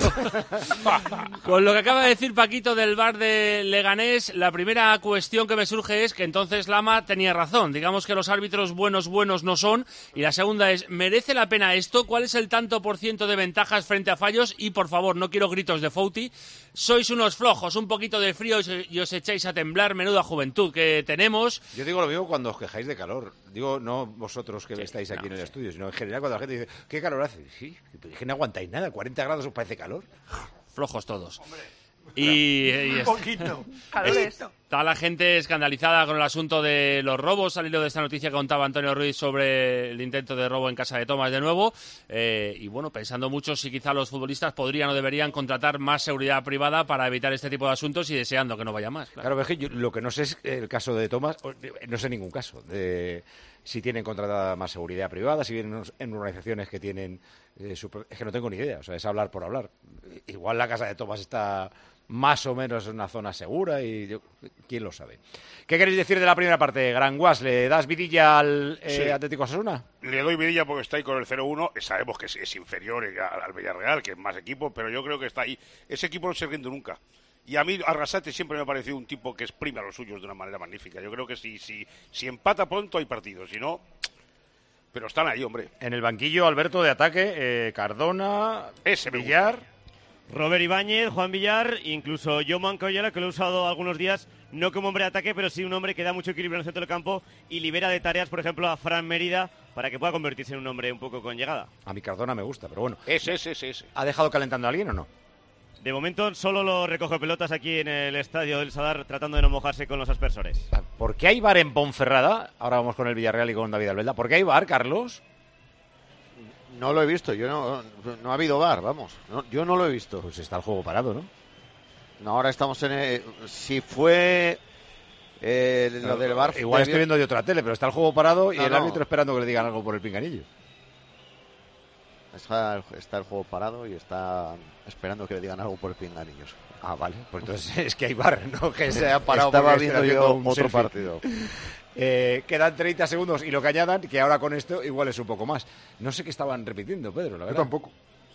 Con lo que acaba de decir Paquito del bar de Leganés, la primera cuestión que me surge es que entonces Lama tenía razón. Digamos que los árbitros buenos buenos no son. Y la segunda es, ¿merece la pena esto? ¿Cuál es el tanto por ciento de ventajas frente a fallos? Y por favor, no quiero gritos de Fouti. Sois unos flojos, un poquito de frío y os echáis a temblar. Menuda juventud que tenemos. Yo digo lo mismo cuando os quejáis de calor. Digo, no vosotros que Sí, estáis aquí no, en el sí. estudio, sino en general cuando la gente dice, ¿qué calor hace? Sí, es que no aguantáis nada, cuarenta grados os parece calor. Flojos todos. Y, y Un es- poquito. es- está la gente escandalizada con el asunto de los robos. Al hilo de esta noticia que contaba Antonio Ruiz sobre el intento de robo en casa de Tomás de nuevo. Eh, y bueno, pensando mucho si quizá los futbolistas podrían o deberían contratar más seguridad privada para evitar este tipo de asuntos y deseando que no vaya más. Claro, es que yo lo que no sé es el caso de Tomás, o, no sé ningún caso, de si tienen contratada más seguridad privada, si vienen en organizaciones que tienen... eh, su pro- es que no tengo ni idea, o sea, es hablar por hablar. Igual la casa de Tomás está más o menos en una zona segura y yo, quién lo sabe. ¿Qué queréis decir de la primera parte? Gran Guas, ¿le das vidilla al eh, Sí. Atlético Osasuna? Le doy vidilla porque está ahí con el cero uno. Sabemos que es, es inferior al, al Villarreal, que es más equipo, pero yo creo que está ahí. Ese equipo no se rinde nunca. Y a mí Arrasate siempre me ha parecido un tipo que exprime a los suyos de una manera magnífica. Yo creo que si, si, si empata pronto hay partido, si no... Pero están ahí, hombre. En el banquillo, Alberto, de ataque, eh, Cardona, Ese me Villar... Robert Ibáñez, Juan Villar, incluso Joman Coyola, que lo he usado algunos días, no como hombre de ataque, pero sí un hombre que da mucho equilibrio en el centro del campo y libera de tareas, por ejemplo, a Fran Mérida, para que pueda convertirse en un hombre un poco con llegada. A mi Cardona me gusta, pero bueno. Ese, ese, ese, ese. ¿Ha dejado calentando a alguien o no? De momento solo lo recoge pelotas aquí en el estadio del Sadar, tratando de no mojarse con los aspersores. ¿Por qué hay bar en Ponferrada? Ahora vamos con el Villarreal y con David Albelda. ¿Por qué hay bar, Carlos? No lo he visto, yo no, no ha habido V A R, vamos, no, yo no lo he visto. Pues está el juego parado, ¿no? No, ahora estamos en... El, si fue eh, lo del V A R... Igual estoy viendo de otra tele, pero está el juego parado y no, el no. árbitro esperando que le digan algo por el pinganillo. Está, está el juego parado y está esperando que le digan algo por el pinganillo. Ah, vale, pues entonces es que hay V A R, no que se ha parado. Estaba viendo yo un otro selfie. partido. Eh, quedan treinta segundos y lo que añadan, que ahora con esto igual es un poco más. No sé qué estaban repitiendo, Pedro, la verdad. Yo tampoco.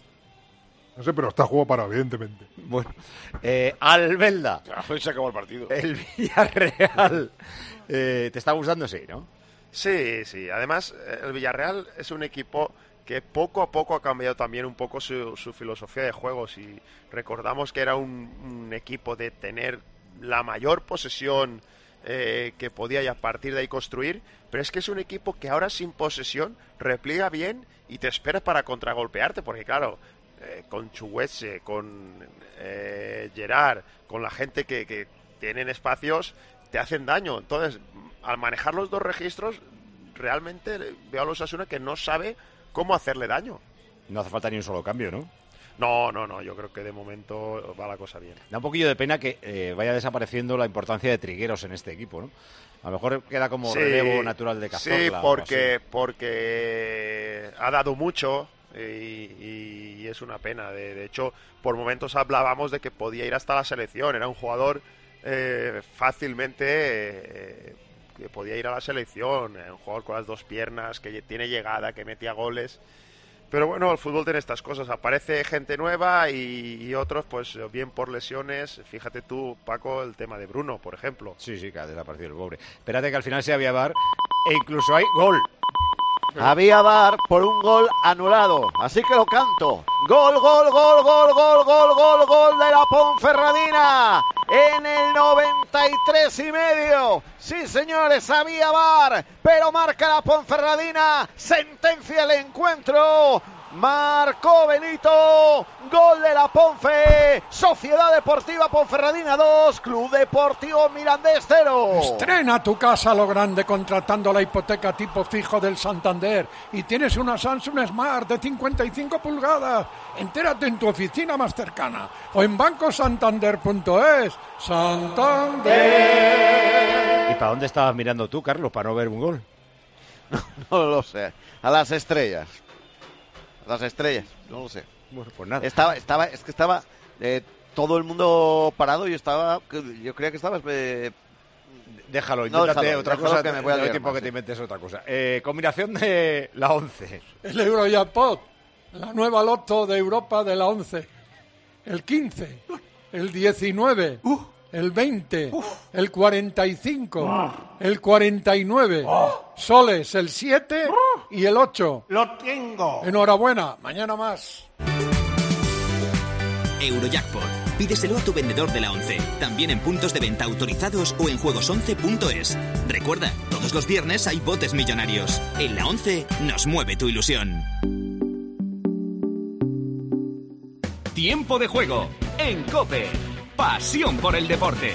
No sé, pero está juego para, evidentemente. Bueno, eh, Albelda. Hoy se acabó el partido. El Villarreal. Eh, ¿Te está gustando? Sí, ¿no? Sí, sí. Además, el Villarreal es un equipo que poco a poco ha cambiado también un poco su, su filosofía de juego. Si recordamos que era un, un equipo de tener la mayor posesión eh, que podía y a partir de ahí construir, pero es que es un equipo que ahora sin posesión repliega bien y te esperas para contragolpearte, porque claro, eh, con Chukwueze, con eh, Gerard, con la gente que, que tienen espacios, te hacen daño. Entonces, al manejar los dos registros, realmente veo a los Osasuna que no sabe cómo hacerle daño. No hace falta ni un solo cambio, ¿no? No, no, no, yo creo que de momento va la cosa bien. Da un poquillo de pena que eh, vaya desapareciendo la importancia de Trigueros en este equipo, ¿no? A lo mejor queda como sí, relevo natural de Cazorla. Sí, porque, porque ha dado mucho y, y es una pena. De, de hecho, por momentos hablábamos de que podía ir hasta la selección. Era un jugador eh, fácilmente... Eh, que podía ir a la selección, un jugador con las dos piernas, que tiene llegada, que metía goles. Pero bueno, el fútbol tiene estas cosas, aparece gente nueva y, y otros, pues bien por lesiones. Fíjate tú, Paco, el tema de Bruno, por ejemplo. Sí, sí, que ha desaparecido el pobre. Espérate que al final se había V A R e incluso hay gol. Había V A R por un gol anulado, así que lo canto. Gol, gol, gol, gol, gol, gol, gol, gol de la Ponferradina en el noventa y tres y medio. Sí, señores, había V A R, pero marca la Ponferradina, sentencia el encuentro. Marcó Benito, gol de la Ponfe, Sociedad Deportiva Ponferradina dos, Club Deportivo Mirandés cero. Estrena tu casa a lo grande contratando la hipoteca tipo fijo del Santander y tienes una Samsung Smart de cincuenta y cinco pulgadas. Entérate en tu oficina más cercana o en banco santander punto es. Santander. ¿Y para dónde estabas mirando tú, Carlos, para no ver un gol? No, no lo sé, a las estrellas. Las estrellas, no lo sé. Bueno, pues nada. Estaba, estaba, es que estaba eh, todo el mundo parado y yo estaba, yo creía que estabas. Eh, déjalo, no, invéntate déjalo, otra déjalo cosa. Que me voy a no hay liar tiempo más, que sí. te inventes otra cosa. Eh, combinación de la once. El Eurojackpot, la nueva loto de Europa de la once. El quince, el diecinueve, uh, el veinte, uh, el cuarenta y cinco, uh, el cuarenta y nueve, uh, soles el siete uh, y el ocho. ¡Lo tengo! Enhorabuena, mañana más. Eurojackpot. Pídeselo a tu vendedor de la once. También en puntos de venta autorizados o en juegos once punto es. Recuerda, todos los viernes hay botes millonarios. En la once nos mueve tu ilusión. Tiempo de juego en COPE. Pasión por el deporte.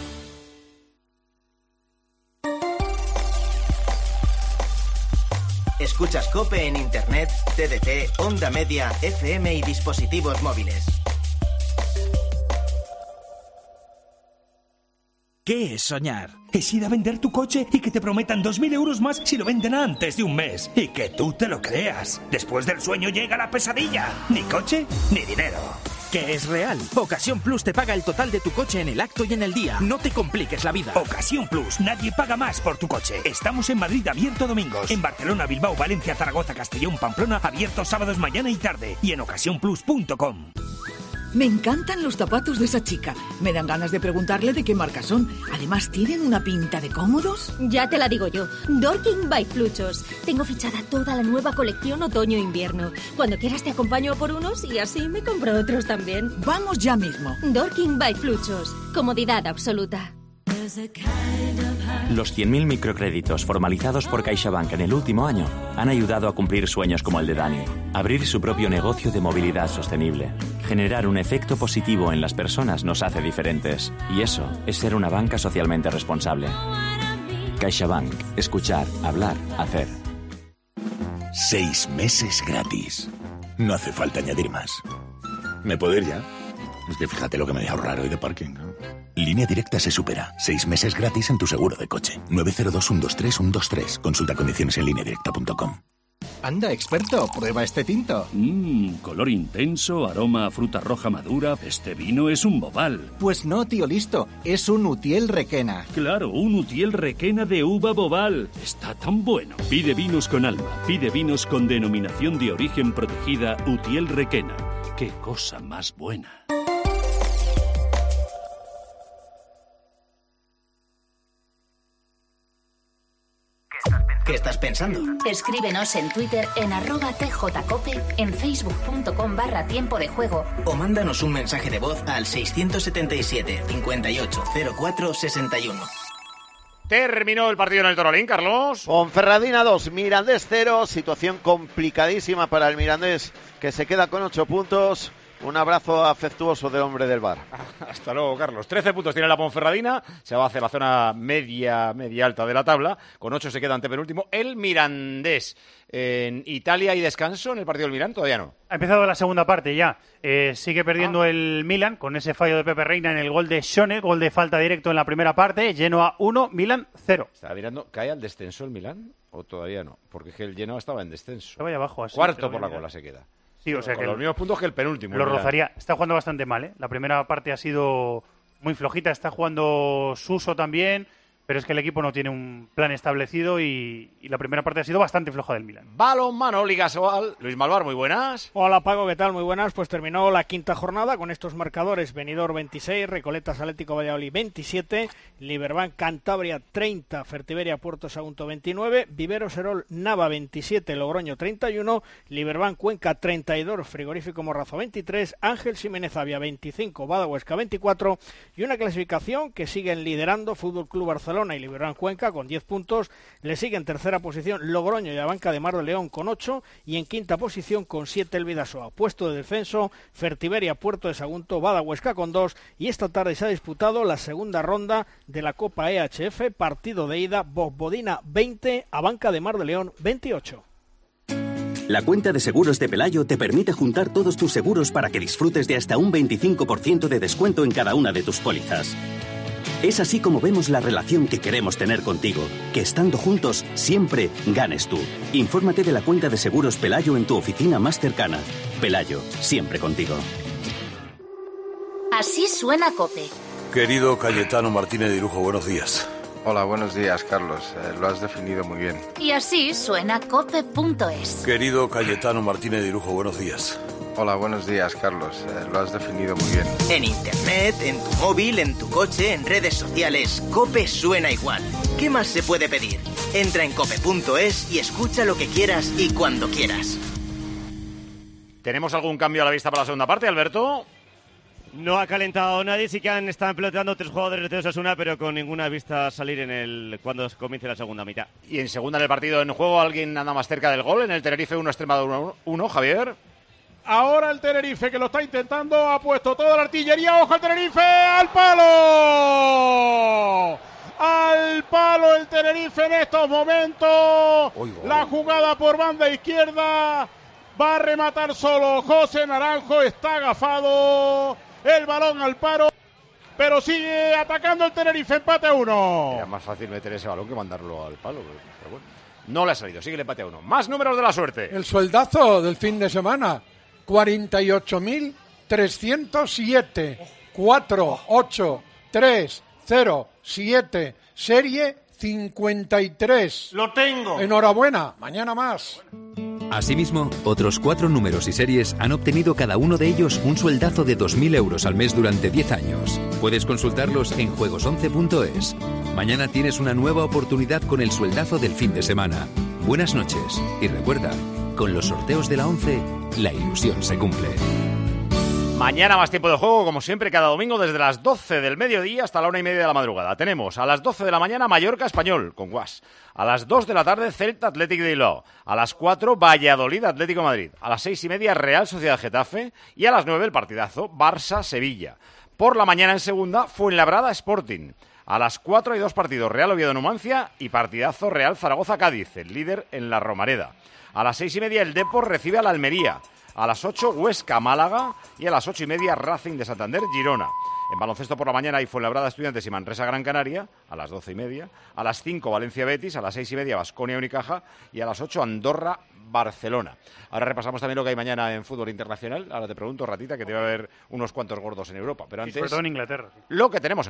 Escuchas COPE en internet, T D T, onda media, F M y dispositivos móviles. ¿Qué es soñar? Es ir a vender tu coche y que te prometan dos mil euros más si lo venden antes de un mes. Y que tú te lo creas. Después del sueño llega la pesadilla. Ni coche, ni dinero. Que es real. Ocasión Plus te paga el total de tu coche en el acto y en el día. No te compliques la vida. Ocasión Plus. Nadie paga más por tu coche. Estamos en Madrid abierto domingos. En Barcelona, Bilbao, Valencia, Zaragoza, Castellón, Pamplona abiertos sábados mañana y tarde. Y en ocasión plus punto com. Me encantan los zapatos de esa chica. Me dan ganas de preguntarle de qué marca son. Además, ¿tienen una pinta de cómodos? Ya te la digo yo. Dorking by Fluchos. Tengo fichada toda la nueva colección otoño-invierno. Cuando quieras te acompaño por unos y así me compro otros también. Vamos ya mismo. Dorking by Fluchos. Comodidad absoluta. Los cien mil microcréditos formalizados por CaixaBank en el último año han ayudado a cumplir sueños como el de Dani. Abrir su propio negocio de movilidad sostenible. Generar un efecto positivo en las personas nos hace diferentes. Y eso es ser una banca socialmente responsable. CaixaBank. Escuchar, hablar, hacer. Seis meses gratis. No hace falta añadir más. ¿Me puedo ir ya? Es que fíjate lo que me voy a ahorrar hoy de parking, ¿no? Línea Directa se supera. Seis meses gratis en tu seguro de coche. nueve cero dos, uno dos tres, uno dos tres. Consulta condiciones en línea directa punto com. Anda, experto, prueba este tinto. Mmm, color intenso, aroma a fruta roja madura. Este vino es un bobal. Pues no, tío listo, es un Utiel Requena. Claro, un Utiel Requena de uva bobal. Está tan bueno. Pide vinos con alma, pide vinos con denominación de origen protegida Utiel Requena. ¡Qué cosa más buena! ¿Qué estás pensando? Escríbenos en Twitter en arroba tjcope, en facebook.com barra tiempo de juego. O mándanos un mensaje de voz al seiscientos setenta y siete, cincuenta y ocho, cero cuatro, sesenta y uno. Terminó el partido en el Torolín, Carlos. Ponferradina dos, Mirandés cero. Situación complicadísima para el Mirandés, que se queda con ocho puntos. Un abrazo afectuoso de hombre del bar. Hasta luego, Carlos. trece puntos tiene la Ponferradina. Se va hacia la zona media, media alta de la tabla. Con ocho se queda antepenúltimo el Mirandés. En Italia hay descanso en el partido del Milán, todavía no. Ha empezado la segunda parte ya. Eh, sigue perdiendo ah. el Milan con ese fallo de Pepe Reina en el gol de Shone, gol de falta directo en la primera parte. Genoa uno, Milan cero. Estaba mirando, ¿cae al descenso el Milán o todavía no? Porque el Genoa estaba en descenso. Se vaya abajo así. Cuarto por la cola se queda. Sí, o sea con que los mismos puntos que el penúltimo. Lo rozaría. Está jugando bastante mal, ¿eh? La primera parte ha sido muy flojita. Está jugando Suso también, pero es que el equipo no tiene un plan establecido y, y la primera parte ha sido bastante floja del Milan. Balonmano, Liga Sobal. Luis Malvar, muy buenas. Hola, Paco, ¿qué tal? Muy buenas. Pues terminó la quinta jornada con estos marcadores. Benidorm veintiséis, Recoletas Atlético Valladolid veintisiete, Liberbank Cantabria treinta, Fertiberia Puerto Sagunto veintinueve, Vivero Serol Nava veintisiete, Logroño treinta y uno, Liberbank Cuenca treinta y dos, Frigorífico Morrazo veintitrés, Ángel Ximénez Avia veinticinco, Bada Huesca veinticuatro y una clasificación que siguen liderando Fútbol Club Barcelona y Liberbank Cuenca con diez puntos. Le sigue en tercera posición Logroño y Abanca de Mar de León con ocho y en quinta posición con siete el Bidasoa. Puesto de descenso Fertiberia Puerto de Sagunto, Bada Huesca con dos y esta tarde se ha disputado la segunda ronda de la Copa E H F, partido de ida Bobodina veinte, Abanca de Mar de León veintiocho. La cuenta de seguros de Pelayo te permite juntar todos tus seguros para que disfrutes de hasta un veinticinco por ciento de descuento en cada una de tus pólizas. Es así como vemos la relación que queremos tener contigo, que estando juntos siempre ganes tú. Infórmate de la cuenta de seguros Pelayo en tu oficina más cercana. Pelayo, siempre contigo. Así suena COPE. Querido Cayetano Martínez de Irujo, buenos días. Hola, buenos días, Carlos. Eh, lo has definido muy bien. Y así suena cope punto es. Querido Cayetano Martínez de Irujo, buenos días. Hola, buenos días, Carlos. Eh, lo has definido muy bien. En internet, en tu móvil, en tu coche, en redes sociales, COPE suena igual. ¿Qué más se puede pedir? Entra en cope punto es y escucha lo que quieras y cuando quieras. ¿Tenemos algún cambio a la vista para la segunda parte, Alberto? No ha calentado nadie, sí que han estado pelotando tres jugadores de Osasuna, pero con ninguna vista a salir en el cuando comience la segunda mitad. Y en segunda en el partido en juego, ¿alguien anda más cerca del gol? En el Tenerife uno, Extremadura uno, Javier. Ahora el Tenerife, que lo está intentando, ha puesto toda la artillería. ¡Ojo al Tenerife! ¡Al palo! ¡Al palo el Tenerife en estos momentos! Oigo. La jugada por banda izquierda. Va a rematar solo José Naranjo. Está agafado. El balón al paro. Pero sigue atacando el Tenerife. Empate a uno. Era más fácil meter ese balón que mandarlo al palo. Pero bueno, no le ha salido. Sigue el empate a uno. Más números de la suerte. El sueldazo del fin de semana. cuarenta y ocho mil trescientos siete. cuatro, ocho, tres, cero, siete. Serie cincuenta y tres. Lo tengo. Enhorabuena. Mañana más. Asimismo, otros cuatro números y series han obtenido cada uno de ellos un sueldazo de dos mil euros al mes durante diez años. Puedes consultarlos en juegos once punto es. Mañana tienes una nueva oportunidad con el sueldazo del fin de semana. Buenas noches y recuerda, con los sorteos de la once, la ilusión se cumple. Mañana más tiempo de juego, como siempre, cada domingo desde las doce del mediodía hasta la una y media de la madrugada. Tenemos a las doce de la mañana Mallorca Español, con Guas. A las dos de la tarde Celta Athletic de Bilbao. A las cuatro Valladolid Atlético Madrid. A las seis y media Real Sociedad Getafe. Y a las nueve el partidazo Barça Sevilla. Por la mañana en segunda, Fuenlabrada Sporting. A las cuatro hay dos partidos, Real Oviedo-Numancia y partidazo Real Zaragoza-Cádiz, el líder en la Romareda. A las seis y media el Depor recibe al Almería. A las ocho Huesca-Málaga y a las ocho y media Racing de Santander-Girona. En baloncesto por la mañana hay Fuenlabrada Estudiantes y Manresa-Gran Canaria, a las doce y media. A las cinco Valencia-Betis, a las seis y media Baskonia-Unicaja y a las ocho Andorra-Barcelona. Ahora repasamos también lo que hay mañana en fútbol internacional. Ahora te pregunto, Ratita, que debe haber unos cuantos gordos en Europa. Pero antes, y sobre todo en Inglaterra. Sí. Lo que tenemos.